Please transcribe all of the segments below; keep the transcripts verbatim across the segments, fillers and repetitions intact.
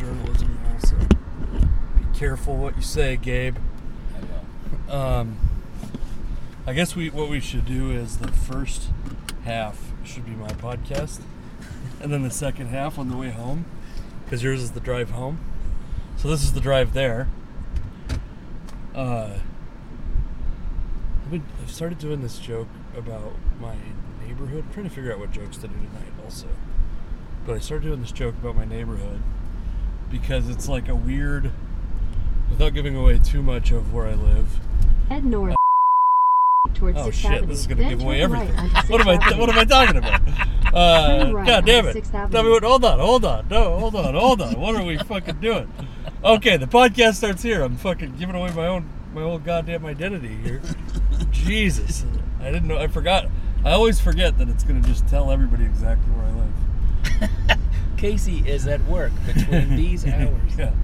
journalism also. Be careful what you say, Gabe. I will. Um, I guess we what we should do is the first half should be my podcast, and then the second half on the way home, because yours is the drive home. So this is the drive there. Uh, I've, been, I've started doing this joke about my neighborhood. I'm trying to figure out what jokes to do tonight also. But I started doing this joke about my neighborhood because it's like a weird, without giving away too much of where I live. Head north towards Oh sixth shit, Avenue. this is going to Then give away turn everything. right onto What am I sixth th- what am Avenue. I talking about? Uh, Turn right God damn onto it. sixth Tell me Avenue. what, hold on, hold on. No, hold on, hold on. What are we fucking doing? Okay, the podcast starts here. I'm fucking giving away my own my whole goddamn identity here. Jesus. I didn't know, I forgot. I always forget that it's going to just tell everybody exactly where I live. Casey is at work between these hours. Yeah.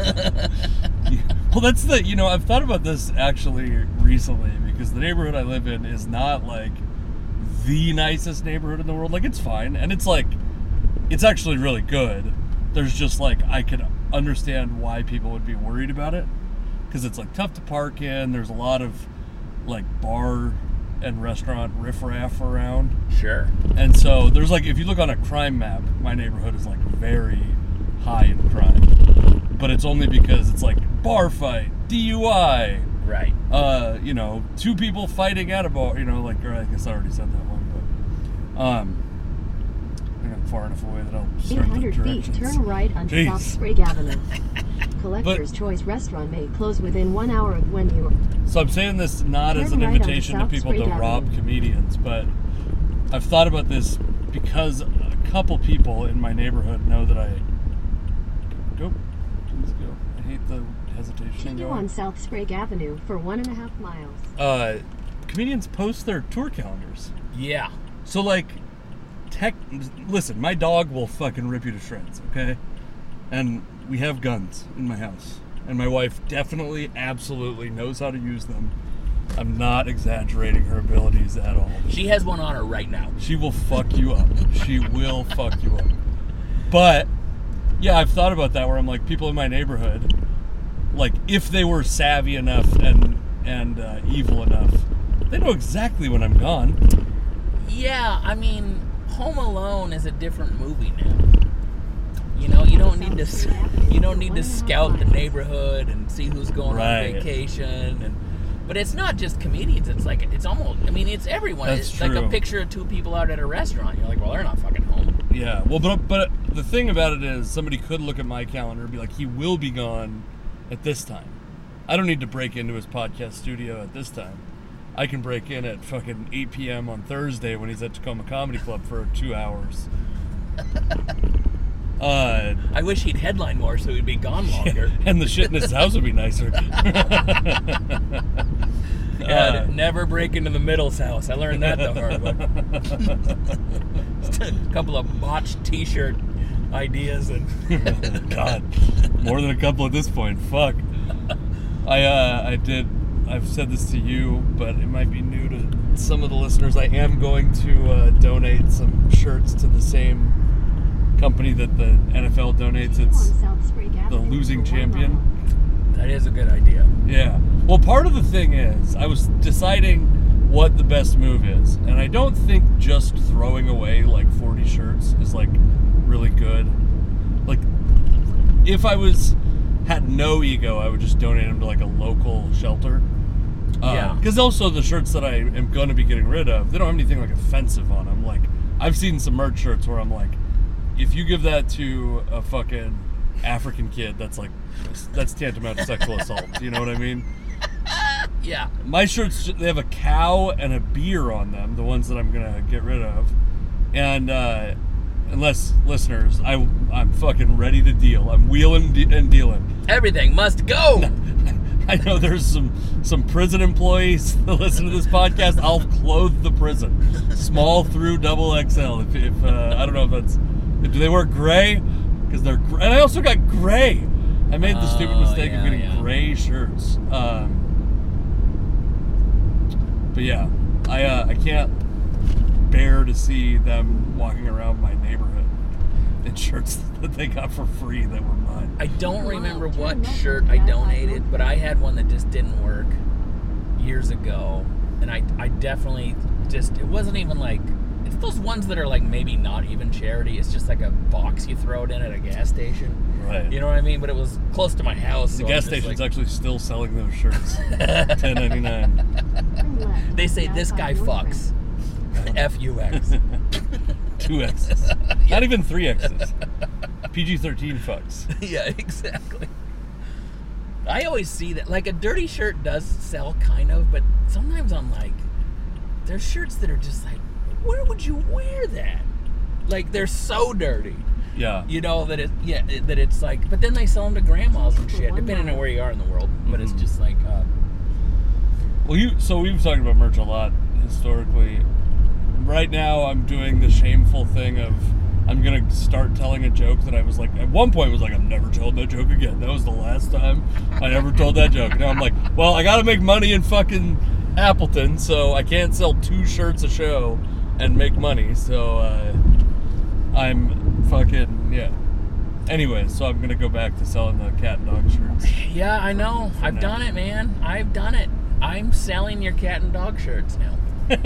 Well, that's the, you know, I've thought about this actually recently because the neighborhood I live in is not like the nicest neighborhood in the world. Like, it's fine. And it's like, it's actually really good. There's just like, I could understand why people would be worried about it because it's like tough to park in. There's a lot of like bar and restaurant riffraff around. Sure. And so there's like, if you look on a crime map, my neighborhood is like very high in crime. But it's only because it's like bar fight, D U I, Right. uh, you know, two people fighting at a bar, you know, like, or I guess I already said that one, but, um, I think I'm far enough away that I'll start the eight hundred feet, directions. turn right onto Jeez. South Sprague Avenue. Collector's Choice Restaurant may close within one hour of when you... So I'm saying this not as Turn an right onto invitation to South people to Sprague rob Avenue. comedians, but I've thought about this because a couple people in my neighborhood know that I go, please go. I hate the hesitation. Continue going. on South Sprague Avenue for one and a half miles. Uh, comedians post their tour calendars. Yeah. So like, tech. Listen, my dog will fucking rip you to shreds. Okay, and we have guns in my house, and my wife definitely, absolutely knows how to use them. I'm not exaggerating her abilities at all. She has one on her right now. She will fuck you up. She will fuck you up. But yeah, I've thought about that where I'm like, people in my neighborhood, like if they were savvy enough and and uh, evil enough, they know exactly when I'm gone. Yeah, I mean, Home Alone is a different movie now. You know, you don't need to you don't need to scout the neighborhood and see who's going Right. on vacation and but it's not just comedians, it's like it's almost I mean, it's everyone. That's it's like true. a picture of two people out at a restaurant. You're like, well, they're not fucking home. Yeah, well, but but the thing about it is, somebody could look at my calendar and be like, he will be gone at this time. I don't need to break into his podcast studio at this time. I can break in at fucking eight p.m. on Thursday when he's at Tacoma Comedy Club for two hours. uh, I wish he'd headline more so he'd be gone longer. and the shit in his house would be nicer. Yeah, Uh, never break into the Middle's house. I learned that the hard way. Just a couple of botched T-shirt ideas and God, more than a couple at this point. Fuck. I uh, I did. I've said this to you, but it might be new to some of the listeners. I am going to uh, donate some shirts to the same company that the N F L donates. It's On South Sprague the Avenue losing for one champion. mile. that is a good idea. Yeah. Well, part of the thing is, I was deciding what the best move is, and I don't think just throwing away like forty shirts is like really good. Like, if I was had no ego, I would just donate them to like a local shelter. Uh, Yeah. Because also the shirts that I am going to be getting rid of, they don't have anything like offensive on them. Like, I've seen some merch shirts where I'm like, if you give that to a fucking African kid, that's like, that's tantamount to sexual assault. You know what I mean? Yeah. My shirts, they have a cow and a beer on them, the ones that I'm going to get rid of. And, uh, unless, listeners, I, I'm fucking ready to deal. I'm wheeling de- and dealing. Everything must go. I know there's some, some prison employees that listen to this podcast. I'll clothe the prison. Small through double X L. If, if uh, I don't know if that's, do they wear gray? Because they're, gr- and I also got gray. I made the stupid Oh, mistake yeah, of getting yeah. gray shirts. Um, but yeah, I uh, I can't bear to see them walking around my neighborhood. in shirts that they got for free that were mine. I don't remember what shirt I donated, but I had one that just didn't work years ago. And I, I definitely just, it wasn't even like, it's those ones that are like maybe not even charity. It's just like a box you throw it in at a gas station. Right. You know what I mean? But it was close to my house. The so gas I'm just station's like, actually still selling those shirts. ten ninety-nine. they say this guy fucks. F U X. Two X's. Not even three X's. P G thirteen fucks. Yeah, exactly. I always see that. Like, a dirty shirt does sell, kind of, but sometimes I'm like, there's shirts that are just like, where would you wear that? Like, they're so dirty. Yeah. You know, that it, yeah, it, that it's like, but then they sell them to grandmas and shit, depending on where you are in the world. But Mm-hmm. it's just like, uh, Well, you. So we've talked about merch a lot historically. Right now, I'm doing the shameful thing of I'm gonna start telling a joke that I was like at one point was like I'm never told that joke again. That was the last time I ever told that joke. Now I'm like, well, I gotta make money in fucking Appleton, so I can't sell two shirts a show and make money. So uh, I'm fucking yeah. Anyway, so I'm gonna go back to selling the cat and dog shirts. yeah, I know. I've now. done it, man. I've done it. I'm selling your cat and dog shirts now.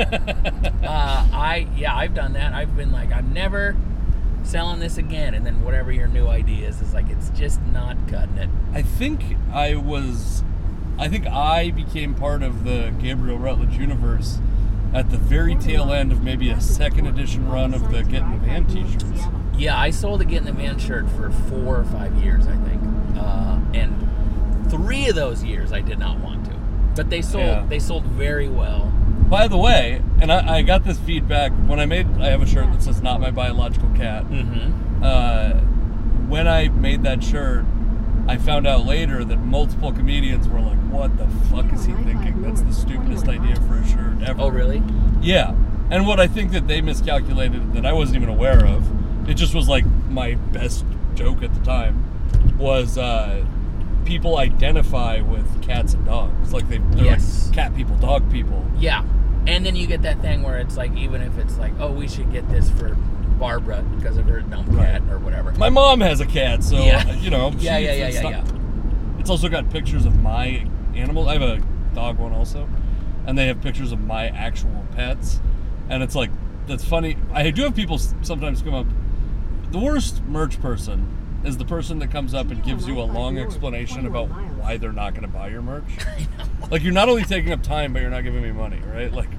uh, I yeah, I've done that. I've been like, I'm never selling this again, and then whatever your new idea is, is like it's just not cutting it. I think I was, I think I became part of the Gabriel Rutledge universe at the very tail end of maybe a second edition run of the Get in the Van t-shirts. Yeah, I sold a Get in the Van shirt for four or five years, I think, uh, and three of those years I did not want to, but they sold. Yeah. They sold very well. By the way, and I, I got this feedback when I made, I have a shirt that says "Not My Biological Cat." Mm-hmm. Uh, when I made that shirt, I found out later that multiple comedians were like, "What the fuck is he thinking? That's the stupidest idea for a shirt ever." Oh, really? Yeah. And what I think that they miscalculated that I wasn't even aware of, it just was like my best joke at the time, was uh, people identify with cats and dogs. Like they, they're Yes. like cat people, dog people. Yeah. And then you get that thing where it's like, even if it's like, oh, we should get this for Barbara because of her dumb cat or whatever. My mom has a cat, so, Yeah. uh, you know. Yeah, she- yeah, yeah, it's yeah, not- yeah. It's also got pictures of my animals. I have a dog one also. And they have pictures of my actual pets. And it's like, that's funny. I do have people s- sometimes come up. The worst merch person is the person that comes up and gives you a long explanation about why they're not going to buy your merch. Like, you're not only taking up time, but you're not giving me money, right? Like,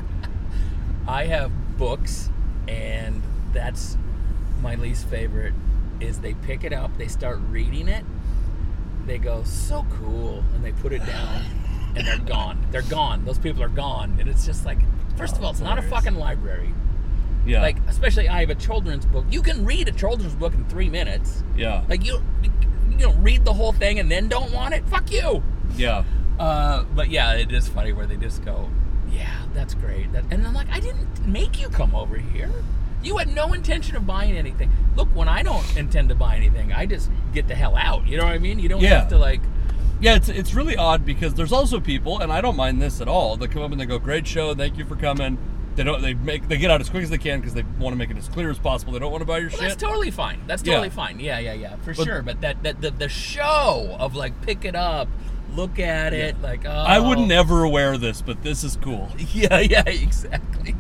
I have books, and that's my least favorite, is they pick it up, they start reading it, they go, so cool, and they put it down, and they're gone. They're gone. Those people are gone. And it's just like, first of all, it's not a fucking library. yeah. Like, especially I have a children's book. You can read a children's book in three minutes. yeah. Like, you, you know, read the whole thing and then don't want it? Fuck you. Yeah. Uh, but yeah, it is funny where they just go, yeah, that's great. That, and I'm like, I didn't make you come over here. You had no intention of buying anything. Look, when I don't intend to buy anything, I just get the hell out. You know what I mean? You don't Yeah. have to, like... Yeah, it's it's really odd because there's also people, and I don't mind this at all. They come up and they go, "Great show, thank you for coming." They don't. They make. They get out as quick as they can because they want to make it as clear as possible. They don't want to buy your Well, shit. that's totally fine. That's Yeah. totally fine. Yeah, yeah, yeah, for But- sure. But that, that the, the show of, like, pick it up, look at it, like, oh... I would never wear this, but this is cool. Yeah, yeah, exactly.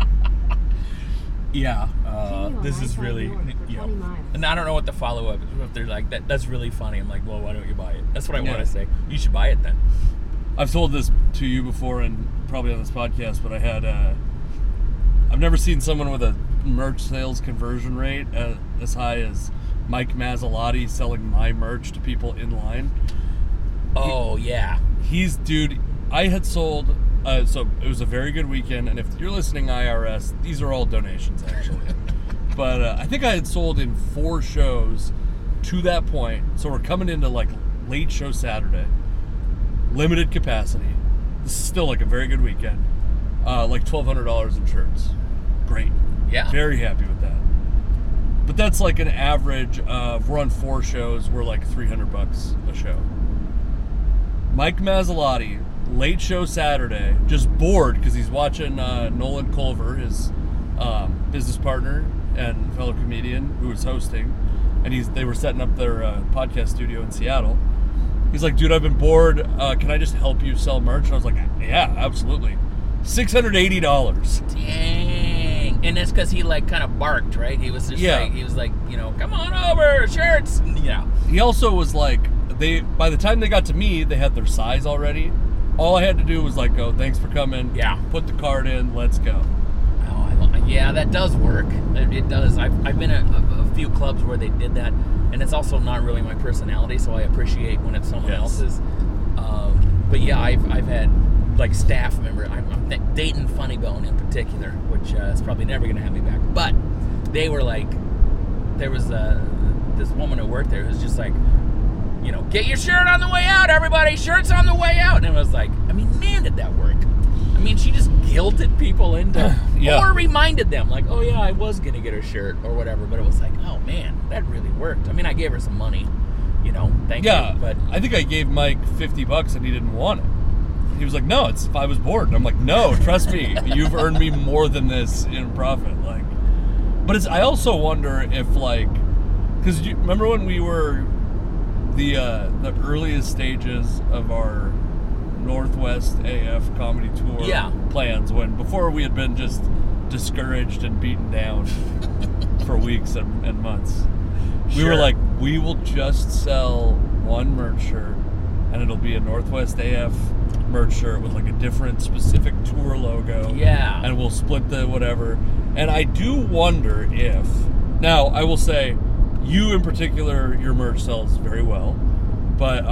yeah, uh, this is really, you know, and I don't know what the follow-up is. If they're like, that, that's really funny. I'm like, well, why don't you buy it? That's what I Yeah. want to say. You should buy it then. I've told this to you before, and probably on this podcast, but I had. Uh, I've never seen someone with a merch sales conversion rate uh, as high as Mike Mazzolotti selling my merch to people in line. Oh, yeah. He's, dude, I had sold, uh, so it was a very good weekend, and if you're listening I R S, these are all donations, actually. But uh, I think I had sold in four shows to that point, so we're coming into, like, late show Saturday, limited capacity. This is still, like, a very good weekend. Uh, like twelve hundred dollars in shirts. Great. Yeah. Very happy with that. But that's like an average of, we're on four shows, we're like three hundred bucks a show. Mike Mazzolotti, late show Saturday, just bored because he's watching uh, Nolan Culver, his um, business partner and fellow comedian who was hosting. and he's they were setting up their uh, podcast studio in Seattle. He's like, dude, I've been bored. Uh, can I just help you sell merch? And I was like, yeah, absolutely. six hundred eighty dollars. Dang. And that's because he, like, kind of barked, right? He was just Yeah. like, he was like, you know, come on over, shirts. You know. He also was like, they by the time they got to me, they had their size already. All I had to do was like, go, thanks for coming. Yeah. Put the card in, let's go. Oh, I lo- yeah, that does work. It, it does. I've, I've been at a, a few clubs where they did that, and it's also not really my personality, so I appreciate when it's someone Yes. else's. Um, but yeah, I've, I've had like staff member. I'm, I'm th- dating Funny Bone in particular, which uh, is probably never going to have me back. But they were like, there was uh, this woman who worked there who was just like, you know, get your shirt on the way out, everybody. Shirt's on the way out. And it was like, I mean, man, did that work. I mean, she just guilted people into, Yeah. or reminded them, like, oh, yeah, I was going to get a shirt or whatever. But it was like, oh, man, that really worked. I mean, I gave her some money, you know, thank Yeah, you. But I think I gave Mike fifty bucks and he didn't want it. He was like, no, it's if I was bored. And I'm like, no, trust me, you've earned me more than this in profit. Like, but it's. I also wonder if like, because you remember when we were the uh, the earliest stages of our Northwest A F comedy tour Yeah. plans, when before we had been just discouraged and beaten down for weeks and, and months. We were Sure. like, we will just sell one merch shirt, and it'll be a Northwest A F merch shirt with like a different specific tour logo. Yeah. And we'll split the whatever. And I do wonder if, now I will say, you in particular, your merch sells very well, but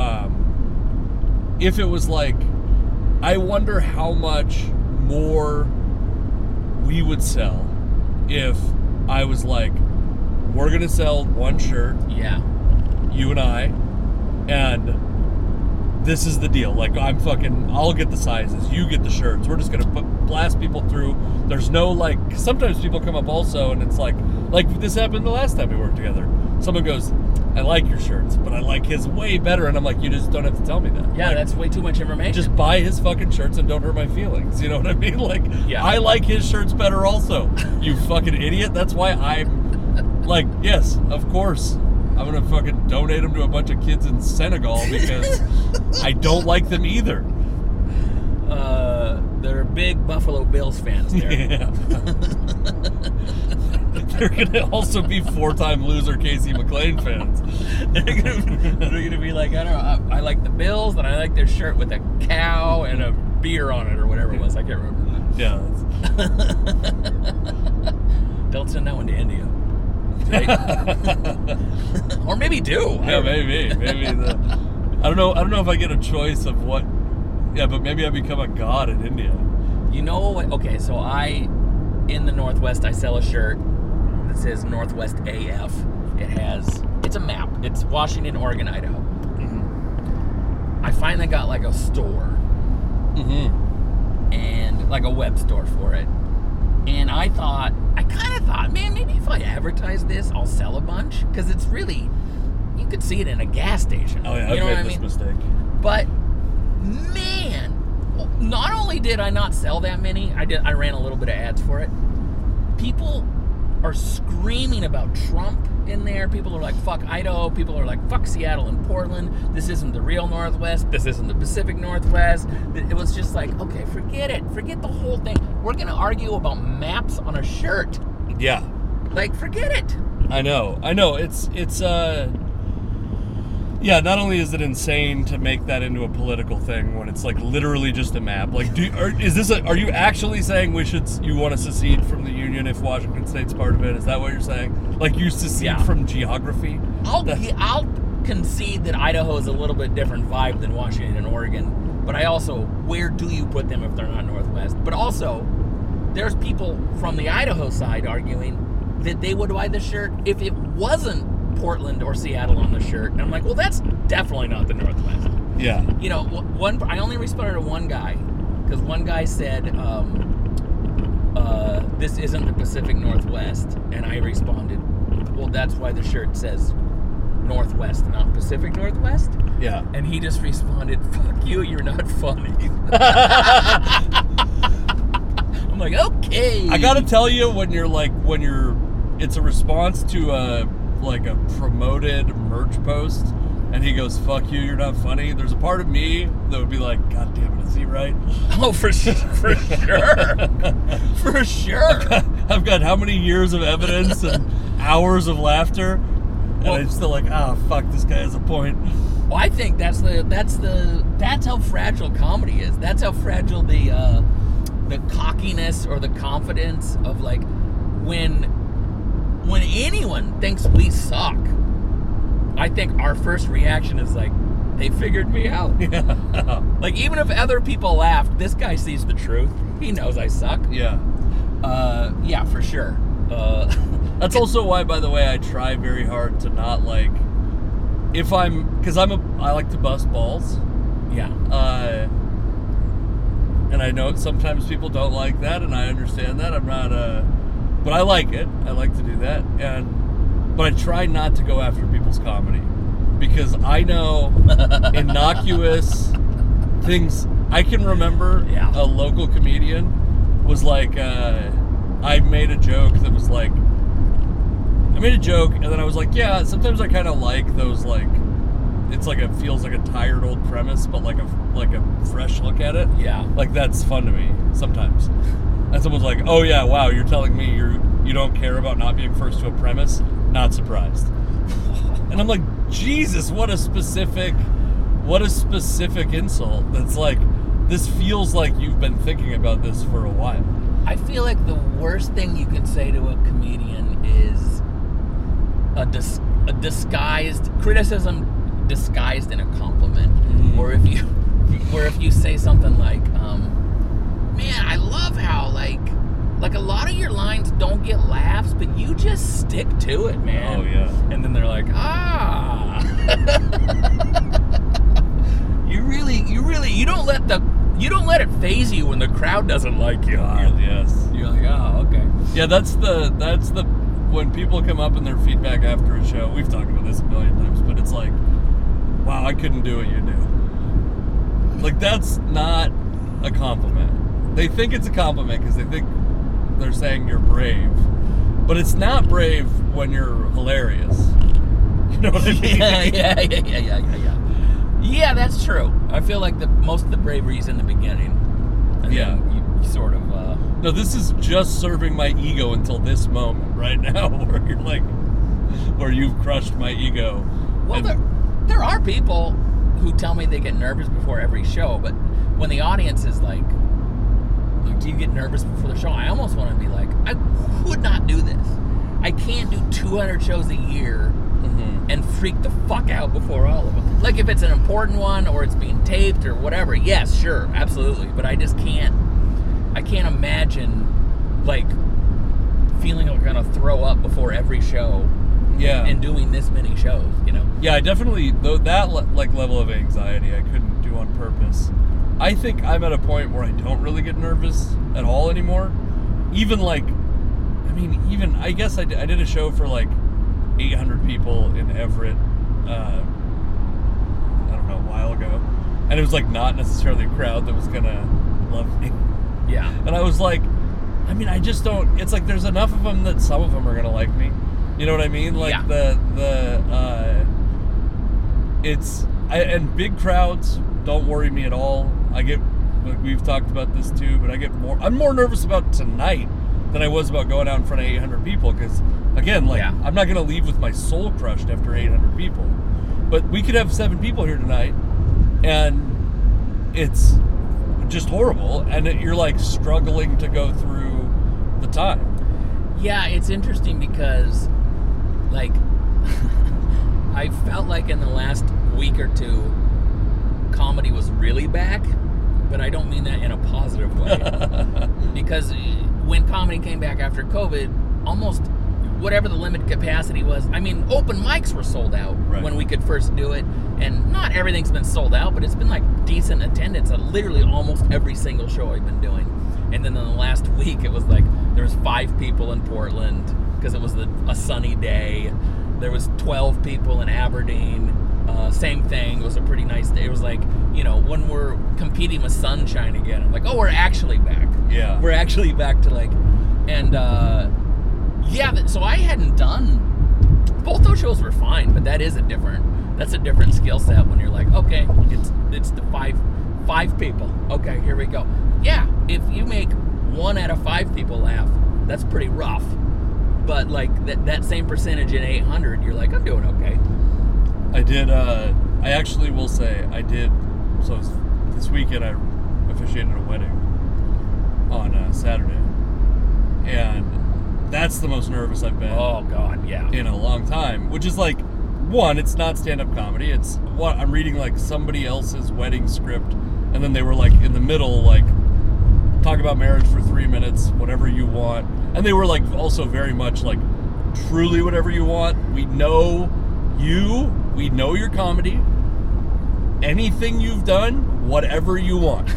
um, if it was like, I wonder how much more we would sell if I was like, we're gonna sell one shirt, yeah. you and I, and this is the deal. Like, I'm fucking, I'll get the sizes, you get the shirts. We're just gonna put, blast people through. There's no like, sometimes people come up also, and it's like, like this happened the last time we worked together. Someone goes, I like your shirts, but I like his way better. And I'm like, you just don't have to tell me that. Yeah, Like, that's way too much information. just buy his fucking shirts and don't hurt my feelings. You know what I mean? Like, Yeah. I like his shirts better also. You fucking idiot. That's why I'm like, yes, of course. I'm going to fucking donate them to a bunch of kids in Senegal because I don't like them either. uh, they're big Buffalo Bills fans there. Yeah. They're going to also be four-time loser Casey McLean fans. They're gonna, they're gonna be like, I don't know, I, I like the Bills, and I like their shirt with a cow and a beer on it, or whatever it was. I can't remember. Yeah. Don't send that one to India. Right? Or maybe do. I Yeah, don't know. maybe. Maybe the. I don't know. I don't know if I get a choice of what. Yeah, but maybe I become a god in India. You know what? Okay, so I, in the Northwest, I sell a shirt that says Northwest A F. It has, it's a map. It's Washington, Oregon, Idaho. I finally got like a store Mm-hmm. and like a web store for it. And I thought, I kind of thought, man, maybe if I advertise this, I'll sell a bunch. Because it's really, you could see it in a gas station. Oh yeah, you I've know made what I this mean? mistake. But man, not only did I not sell that many, I did. I ran a little bit of ads for it. People are screaming about Trump in there. People are like, fuck Idaho. People are like, fuck Seattle and Portland. This isn't the real Northwest. This isn't the Pacific Northwest. It was just like, okay, forget it. Forget the whole thing. We're going to argue about maps on a shirt. Yeah, Like, forget it. I know. I know. It's it's uh. Yeah, not only is it insane to make that into a political thing when it's like literally just a map. Like, do are, is this a? Are you actually saying we should? You want to secede from the union if Washington State's part of it? Is that what you're saying? Like, you secede Yeah. from geography? I'll That's- I'll concede that Idaho is a little bit different vibe than Washington and Oregon, but I also, where do you put them if they're not Northwest? But also, there's people from the Idaho side arguing that they would buy the shirt if it wasn't Portland or Seattle on the shirt, and I'm like, well, that's definitely not the Northwest. Yeah. You know, one I only responded to one guy because one guy said, um, uh, "This isn't the Pacific Northwest," and I responded, "Well, that's why the shirt says Northwest, not Pacific Northwest." Yeah. And he just responded, "Fuck you, you're not funny." I'm like, okay. I gotta tell you, when you're like, when you're, it's a response to a like a promoted merch post and he goes, fuck you, you're not funny, there's a part of me that would be like, God damn it, is he right? Oh, for, for sure. For sure. I've got, I've got how many years of evidence and hours of laughter, and well, I'm still like, ah, oh, fuck, this guy has a point. Well, I think that's the that's the that's how fragile comedy is. That's how fragile the uh, the cockiness or the confidence of, like, when when anyone thinks we suck, I think our first reaction is like, they figured me out. Yeah. Like, even if other people laughed, this guy sees the truth. He knows I suck. Yeah. Uh, yeah, for sure. Uh, That's also why, by the way, I try very hard to not, like, if I'm, because I'm a, I like to bust balls. Yeah. Uh, and I know sometimes people don't like that, and I understand that. I'm not, uh, but I like it. I like to do that. And, but I try not to go after people's comedy, because I know innocuous things. I can remember yeah. a local comedian was like, uh, I made a joke that was like, I made a joke, and then I was like, yeah, sometimes I kind of like those, like, it's like, it feels like a tired old premise, but like a, like a fresh look at it. Yeah. Like, that's fun to me sometimes. And someone's like, oh yeah, wow, you're telling me you're, you don't care about not being first to a premise? Not surprised. And I'm like, Jesus, what a specific, what a specific insult. That's like, this feels like you've been thinking about this for a while. I feel like the worst thing you can say to a comedian is a, dis- a disguised criticism disguised in a compliment. Mm. Or if you, or if you say something like, um, man, I love how, like, like a lot of your lines don't get laughs, but you just stick to it, man. Oh, yeah. And then they're like, ah. you really, you really, you don't let the, you don't let it faze you when the crowd doesn't like you. God, yes. You're like, oh, okay. Yeah, that's the, that's the, when people come up in their feedback after a show, we've talked about this a million times, but it's like, wow, I couldn't do what you do. Like, that's not a compliment. They think it's a compliment because they think they're saying you're brave, but it's not brave when you're hilarious. You know what I mean? Yeah, yeah, yeah, yeah, yeah, yeah, yeah. Yeah, that's true. I feel like the most of the bravery is in the beginning. And yeah, then you, you sort of. Uh, no, this is just serving my ego until this moment right now, where you're like, where you've crushed my ego. Well, and, there, there are people who tell me they get nervous before every show, but when the audience is like, do you get nervous before the show? I almost want to be like, I would not do this. I can't do two hundred shows a year mm-hmm. and freak the fuck out before all of them. Like, if it's an important one or it's being taped or whatever, yes, sure, absolutely. But I just can't, I can't imagine, like, feeling like I'm going to throw up before every show. Yeah. And doing this many shows, you know? Yeah, I definitely, though that like level of anxiety I couldn't do on purpose. I think I'm at a point where I don't really get nervous at all anymore. Even like, I mean, even, I guess I did, I did a show for like eight hundred people in Everett, uh, I don't know, a while ago. And it was like not necessarily a crowd that was gonna love me. Yeah. And I was like, I mean, I just don't, it's like there's enough of them that some of them are gonna like me. You know what I mean? Like, yeah. the, the, uh, it's, I, and big crowds don't worry me at all. I get, like, we've talked about this too, but I get more, I'm more nervous about tonight than I was about going out in front of eight hundred people. Because, again, like, yeah. I'm not going to leave with my soul crushed after eight hundred people. But we could have seven people here tonight, and it's just horrible. And it, you're, like, struggling to go through the time. Yeah, it's interesting because, like, I felt like in the last week or two, comedy was really back, but I don't mean that in a positive way. Because when comedy came back after COVID, almost whatever the limited capacity was, I mean, open mics were sold out right. when we could first do it, and not everything's been sold out, but it's been like decent attendance at literally almost every single show I've been doing. And then in the last week, it was like there was five people in Portland because it was the, a sunny day. There was twelve people in Aberdeen. Uh, same thing. It was a pretty nice day. It was like, you know, when we're competing with sunshine again, I'm like, oh, we're actually back. Yeah. We're actually back to like, and uh, yeah, so I hadn't done, both those shows were fine, but that is a different, that's a different skill set when you're like, okay, it's it's the five five people. Okay, here we go. Yeah, if you make one out of five people laugh, that's pretty rough. But like that that same percentage in eight hundred, you're like, I'm doing okay. I did. Uh, I actually will say I did. So this weekend I officiated a wedding on uh, Saturday, and that's the most nervous I've been. Oh God, yeah. In a long time. Which is like, one, it's not stand-up comedy. It's what I'm reading like somebody else's wedding script, and then they were like in the middle, like talk about marriage for three minutes, whatever you want, and they were like also very much like truly whatever you want. We know you. We know your comedy. Anything you've done, whatever you want.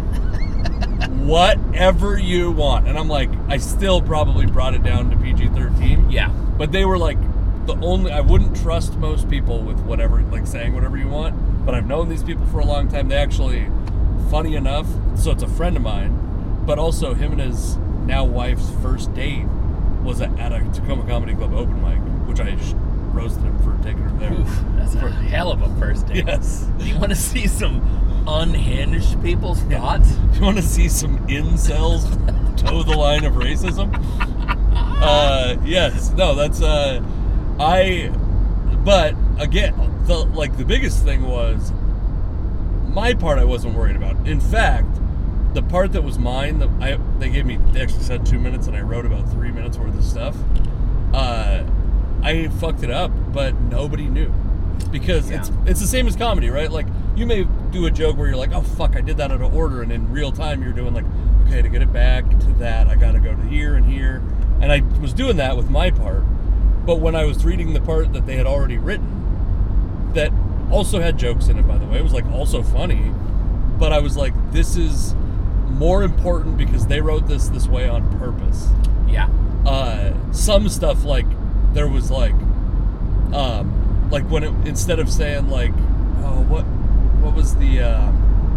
Whatever you want. And I'm like, I still probably brought it down to P G thirteen. Yeah. But they were like, the only, I wouldn't trust most people with whatever, like saying whatever you want. But I've known these people for a long time. They actually, funny enough, so it's a friend of mine, but also him and his now wife's first date was at a Tacoma Comedy Club open mic, which I sh- roasted him for taking her there. Oof, that's a hell of a first date. Yes. Do you want to see some unhinged people's thoughts? Do you want to see some incels toe the line of racism? Uh, yes. No, that's, uh, I, but again, the, like the biggest thing was my part I wasn't worried about. In fact, the part that was mine, that I, they gave me, they actually said two minutes and I wrote about three minutes worth of stuff. Uh, I fucked it up, but nobody knew. Because yeah. it's it's the same as comedy, right? Like, you may do a joke where you're like, oh, fuck, I did that out of order. And in real time, you're doing like, okay, to get it back to that, I got to go to here and here. And I was doing that with my part. But when I was reading the part that they had already written, that also had jokes in it, by the way, it was like also funny. But I was like, this is more important because they wrote this this way on purpose. Yeah. Uh, some stuff, like, there was like, um, like when it, instead of saying like, oh, what, what was the, uh,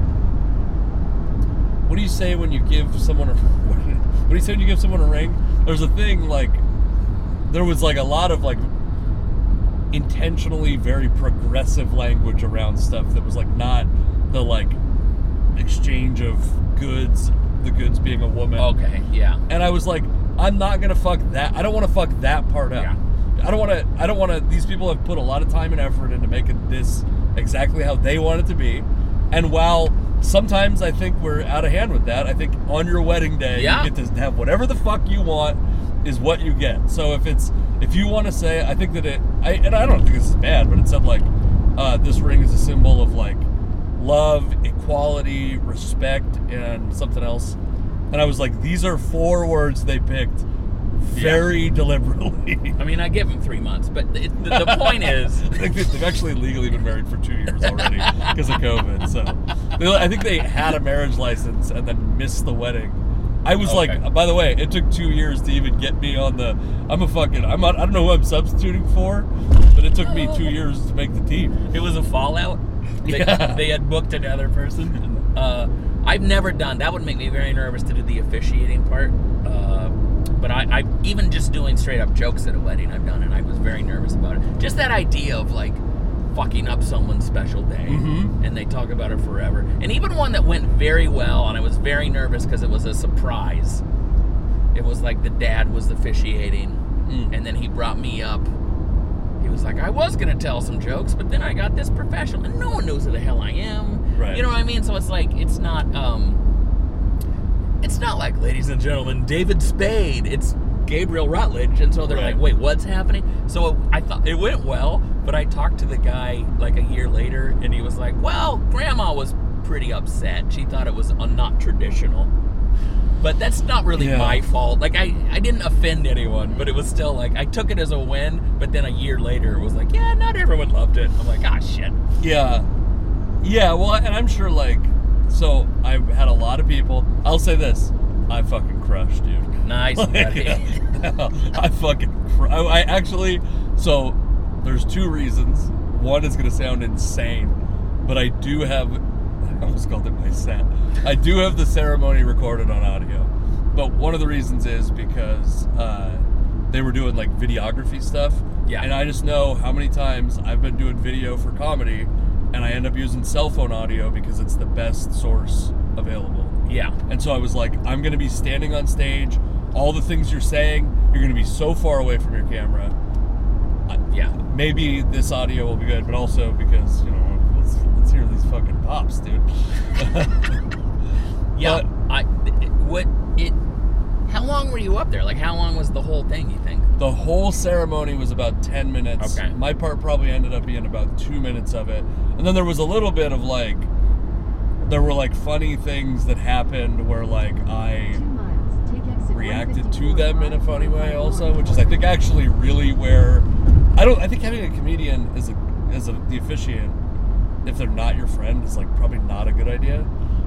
what do you say when you give someone a, what do you say when you give someone a ring? There's a thing like, there was like a lot of like intentionally very progressive language around stuff that was like not the like exchange of goods, the goods being a woman. Okay, yeah. And I was like, I'm not gonna fuck that. I don't want to fuck that part up. Yeah. I don't want to. I don't want to. These people have put a lot of time and effort into making this exactly how they want it to be. And while sometimes I think we're out of hand with that, I think on your wedding day yeah. you get to have whatever the fuck you want is what you get. So if it's if you want to say, I think that it. I and I don't think this is bad, but it said like uh, this ring is a symbol of like love, equality, respect, and something else. And I was like, these are four words they picked very yeah. deliberately. I mean, I give them three months, but it, the, the point is... I think they've actually legally been married for two years already because of COVID. So they, I think they had a marriage license and then missed the wedding. I was okay. like, by the way, it took two years to even get me on the... I'm a fucking... I'm not, I don't know who I'm substituting for, but it took me two years to make the team. It was a fallout. They, yeah. they had booked another person. Uh, I've never done... That would make me very nervous to do the officiating part. Uh, but I, I even just doing straight up jokes at a wedding I've done, and I was very nervous about it. Just that idea of like fucking up someone's special day, mm-hmm. and they talk about it forever. And even one that went very well, and I was very nervous because it was a surprise. It was like the dad was officiating, mm. and then he brought me up. He was like, I was gonna tell some jokes, but then I got this professional, and no one knows who the hell I am. Right. You know what I mean? So it's like it's not. Um, It's not like, ladies and gentlemen, David Spade. It's Gabriel Rutledge. And so they're right. like, wait, what's happening? So I thought it went well, but I talked to the guy like a year later, and he was like, well, Grandma was pretty upset. She thought it was uh, not traditional. But that's not really yeah. my fault. Like, I, I didn't offend anyone, but it was still like, I took it as a win, but then a year later, it was like, yeah, not everyone loved it. I'm like, ah, shit. Yeah. Yeah, well, and I'm sure, like, so I had a lot of people. I'll say this: I fucking crushed, dude. Nice, like, buddy. Yeah, I fucking. Cr- I, I actually. So there's two reasons. One is gonna sound insane, but I do have. I almost called it my set. I do have the ceremony recorded on audio, but one of the reasons is because uh, they were doing like videography stuff, Yeah. And I just know how many times I've been doing video for comedy, and I end up using cell phone audio because it's the best source available. Yeah. And so I was like, I'm going to be standing on stage. All the things you're saying, you're going to be so far away from your camera. Yeah. Maybe this audio will be good, but also because, you know, let's, let's hear these fucking pops, dude. Yeah. But, I, what, it, how long were you up there? Like, how long was the whole thing, you think? the whole ceremony was about ten minutes. Okay. My part probably ended up being about two minutes of it. And then there was a little bit of like, there were like funny things that happened where like I Two miles. Take exit reacted to one fifty-four them in a funny way north. also, which is I think actually really where, I don't, I think having a comedian as a, as a, the officiant, if they're not your friend, is like probably not a good idea.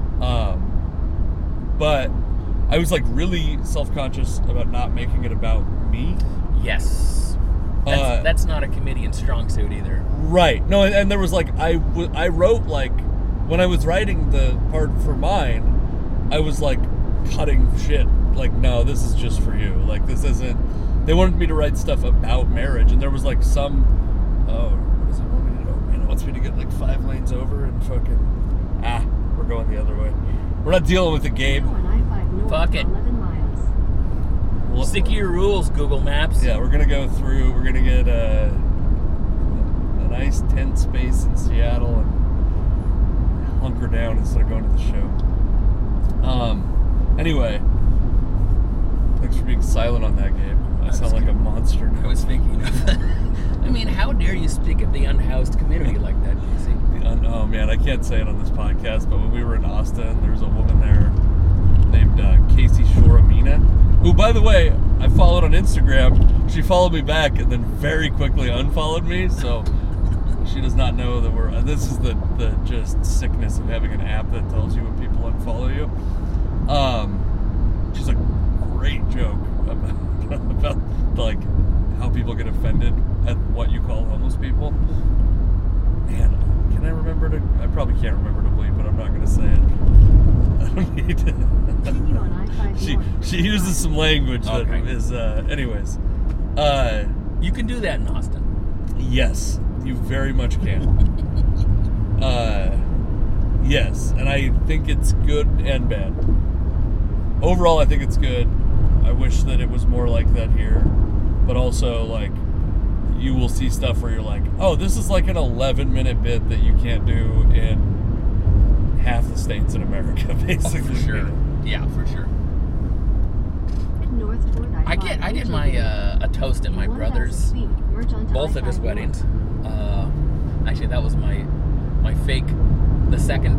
Um, but I was like really self-conscious about not making it about me. Yes. That's, Uh, that's not a comedian's strong suit either. Right. No, and, and there was like, I, w- I wrote like, when I was writing the part for mine, I was like cutting shit. Like, no, this is just for you. Like, this isn't, they wanted me to write stuff about marriage, and there was like some, oh, what does it want me to do? Man, it wants me to get like five lanes over and fucking, ah, we're going the other way. We're not dealing with the Gabe. On I five north, Fuck it. eleven miles. Well, Stick to your rules, Google Maps. Yeah, we're gonna go through. We're gonna get a, a nice tent space in Seattle and hunker down instead of going to the show. Um. Anyway, thanks for being silent on that, Gabe. I That's sound like good. a monster now. I was thinking of I mean, how dare you speak of the unhoused community like that, Casey? The un- oh man, I can't say it on this podcast, but when we were in Austin, there was a woman there named uh, Casey Shoramina, who, by the way, I followed on Instagram. She followed me back and then very quickly unfollowed me, so she does not know that we're. Uh, this is the, the just sickness of having an app that tells you when people unfollow you. Um, she's a great joke about, about like how people get offended at what you call homeless people. Man, can I remember to? I probably can't remember to bleep, but I'm not going to say it. I don't need to. Continue on I five She north. she uses some language that Okay. is. Uh, anyways, uh, You can do that in Austin. yes, you very much can. uh, yes, and I think it's good and bad. Overall, I think it's good. I wish that it was more like that here, but also like you will see stuff where you're like, oh, this is like an eleven minute bit that you can't do in half the states in America, basically. Oh, for sure. Yeah, for sure. Head north toward I I five get I did H O my V. uh, a toast at my one thousand brother's, feet, merge onto both I of his five north. weddings. Uh, actually, that was my my fake. The second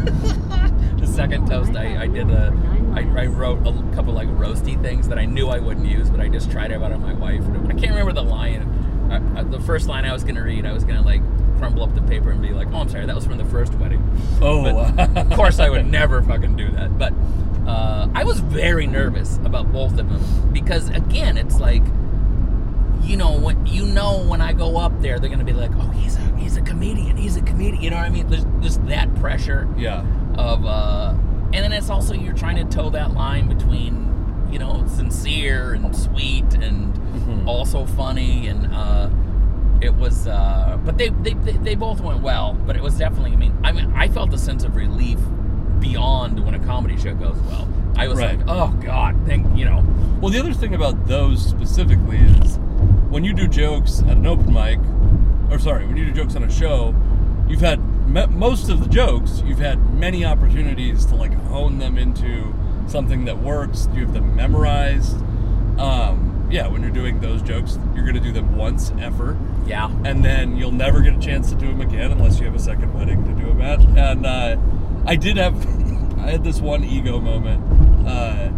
the second toast I, I did a I, I wrote a couple like roasty things that I knew I wouldn't use, but I just tried it out on my wife. I can't remember the line. I, I, the first line I was gonna read, I was gonna like crumble up the paper and be like, "Oh, I'm sorry, that was from the first wedding." Oh, But, of course, I would never fucking do that. But uh, I was very nervous about both of them because, again, it's like, you know, when you know when I go up there, they're gonna be like, "Oh, he's a he's a comedian, he's a comedian." You know what I mean? There's just that pressure yeah. of, uh, and then it's also you're trying to toe that line between, you know, sincere and sweet and Mhm. also funny, and uh, it was. Uh, but they, they they they both went well. But it was definitely. I mean, I mean, I felt a sense of relief beyond when a comedy show goes well. I was Right. like, oh God, thank you know. Well, the other thing about those specifically is when you do jokes at an open mic, or sorry, when you do jokes on a show, you've had me- most of the jokes, you've had many opportunities to like hone them into something that works. You have them memorized. Um, yeah, when you're doing those jokes, you're going to do them once ever. Yeah. And then you'll never get a chance to do them again unless you have a second wedding to do them at. And uh, I did have, I had this one ego moment. Uh,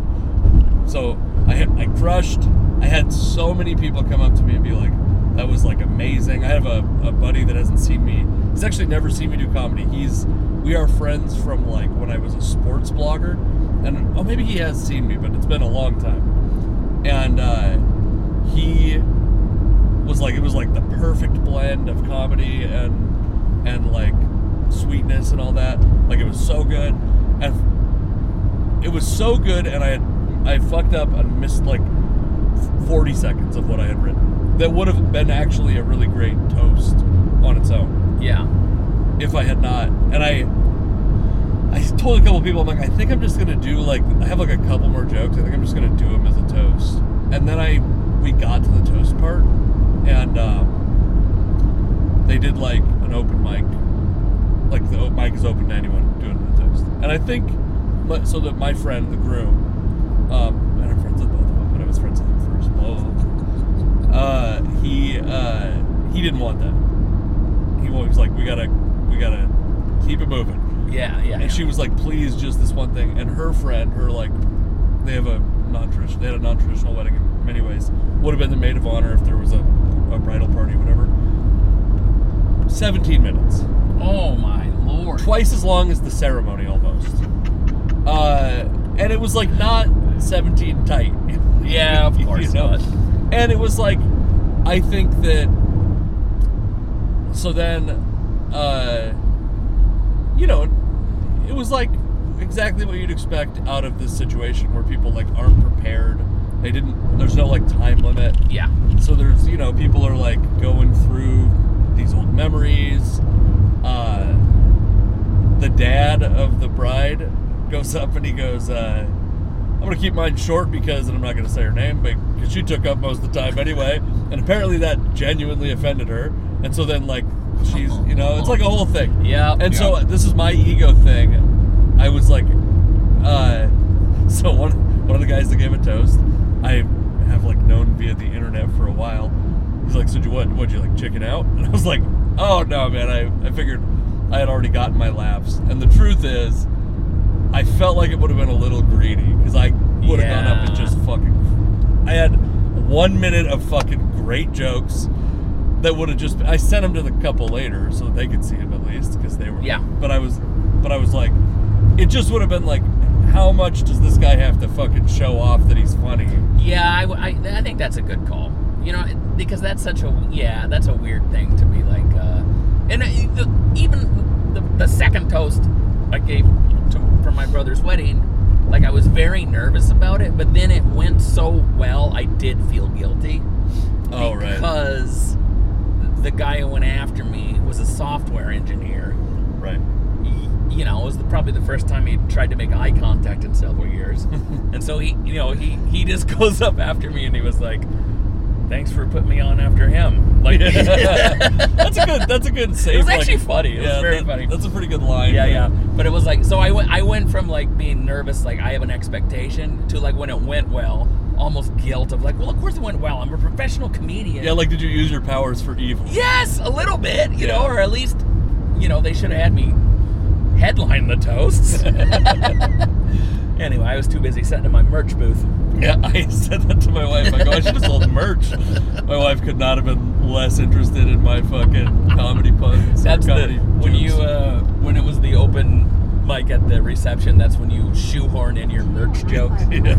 so I had, I crushed. I had so many people come up to me and be like, "That was like amazing." I have a, a buddy that hasn't seen me. He's actually never seen me do comedy. He's we are friends from like when I was a sports blogger, and oh maybe he has seen me, but it's been a long time. And uh, he was like, it was like the perfect blend of comedy and and like sweetness and all that. Like it was so good, and it was so good, and I had I fucked up and missed like forty seconds of what I had written. that would have been actually a really great toast on its own. Yeah. If I had not, and I, I told a couple people, I'm like, I think I'm just gonna do like, I have like a couple more jokes. I think I'm just gonna do them as a toast. And then I, we got to the toast part, and um, they did like an open mic, like the mic is open to anyone doing the toast. And I think, so that my friend, the groom, um, and I'm friends with both of them, but I was friends with him first. Whoa. Uh, he uh, he didn't want that. He was like, we gotta, we gotta keep it moving. Yeah, yeah. And yeah. she was like, please, just this one thing. And her friend, her like, they have a non-traditional, they had a non-traditional wedding in many ways. Would have been the maid of honor if there was a, a bridal party, whatever. seventeen minutes. Oh my lord. Twice as long as the ceremony, almost. Uh, and it was like not seventeen tight. Yeah, of course you know? not. And it was like, I think that. So then, uh, you know, it was like exactly what you'd expect out of this situation where people like aren't prepared. They didn't. There's no like time limit. Yeah. So there's, you know, people are like going through these old memories. Uh, the dad of the bride goes up and he goes, uh, I'm going to keep mine short because, and I'm not going to say her name, but because she took up most of the time anyway. And apparently that genuinely offended her. And so then, like, she's, you know, it's like a whole thing. Yeah. And yeah. so this is my ego thing. I was like, uh, so one, one of the guys that gave a toast, I have, like, known via the internet for a while. He's like, so did you, what, what'd you, like, chicken out? And I was like, oh, no, man, I, I figured I had already gotten my laughs. And the truth is, I felt like it would have been a little greedy, because I would have yeah. gone up and just fucking... I had one minute of fucking great jokes that would have just... I sent them to the couple later so that they could see them at least, because they were... Yeah. But I was, but I was like, it just would have been like, how much does this guy have to fucking show off that he's funny? Yeah, I, I, I think that's a good call. You know, because that's such a... Yeah, that's a weird thing to be like... Uh, and even the, the second toast I gave to, for my brother's wedding, like, I was very nervous about it, but then it went so well, I did feel guilty. Oh, right. Because the guy who went after me was a software engineer. Right. He, you know, it was the, probably the first time he tried to make eye contact in several years. And so he, you know, he, he just goes up after me and he was like, thanks for putting me on after him. Like, that's a good. That's a good save. It was actually like, funny. It yeah, was very that, funny. That's a pretty good line. Yeah, man. yeah. But it was like, so I went. I went from like being nervous, like I have an expectation, to like when it went well, almost guilt of like, well, of course it went well. I'm a professional comedian. Yeah, like, did you use your powers for evil? Yes, a little bit. You Yeah. know, or at least, you know, they should have had me headline the toasts. Anyway, I was too busy setting up my merch booth. Yeah, I said that to my wife. I go, I should have sold merch. My wife could not have been less interested in my fucking comedy puns. That's the comedy when jokes. you uh, when it was the open mic at the reception. That's when you shoehorn in your merch joke.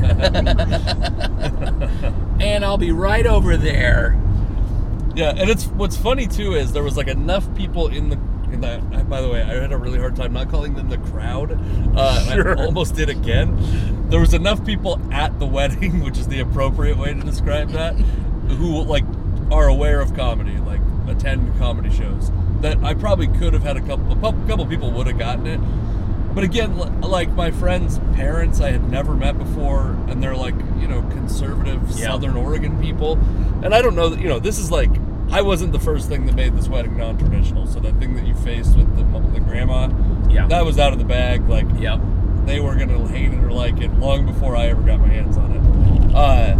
And I'll be right over there. Yeah, and it's what's funny too is there was like enough people in the in that. By the way, I had a really hard time not calling them the crowd. Uh, Sure. I almost did again. There was enough people at the wedding, which is the appropriate way to describe that, who like are aware of comedy, like attend comedy shows. That I probably could have had a couple. A couple people would have gotten it. But again, like my friends' parents I had never met before, and they're like, you know, conservative Yeah. Southern Oregon people. And I don't know that, you know, this is like, I wasn't the first thing that made this wedding non-traditional. So that thing that you faced with the, the grandma, Yeah. that was out of the bag. Like, Yep. they were going to hate it or like it long before I ever got my hands on it. Uh,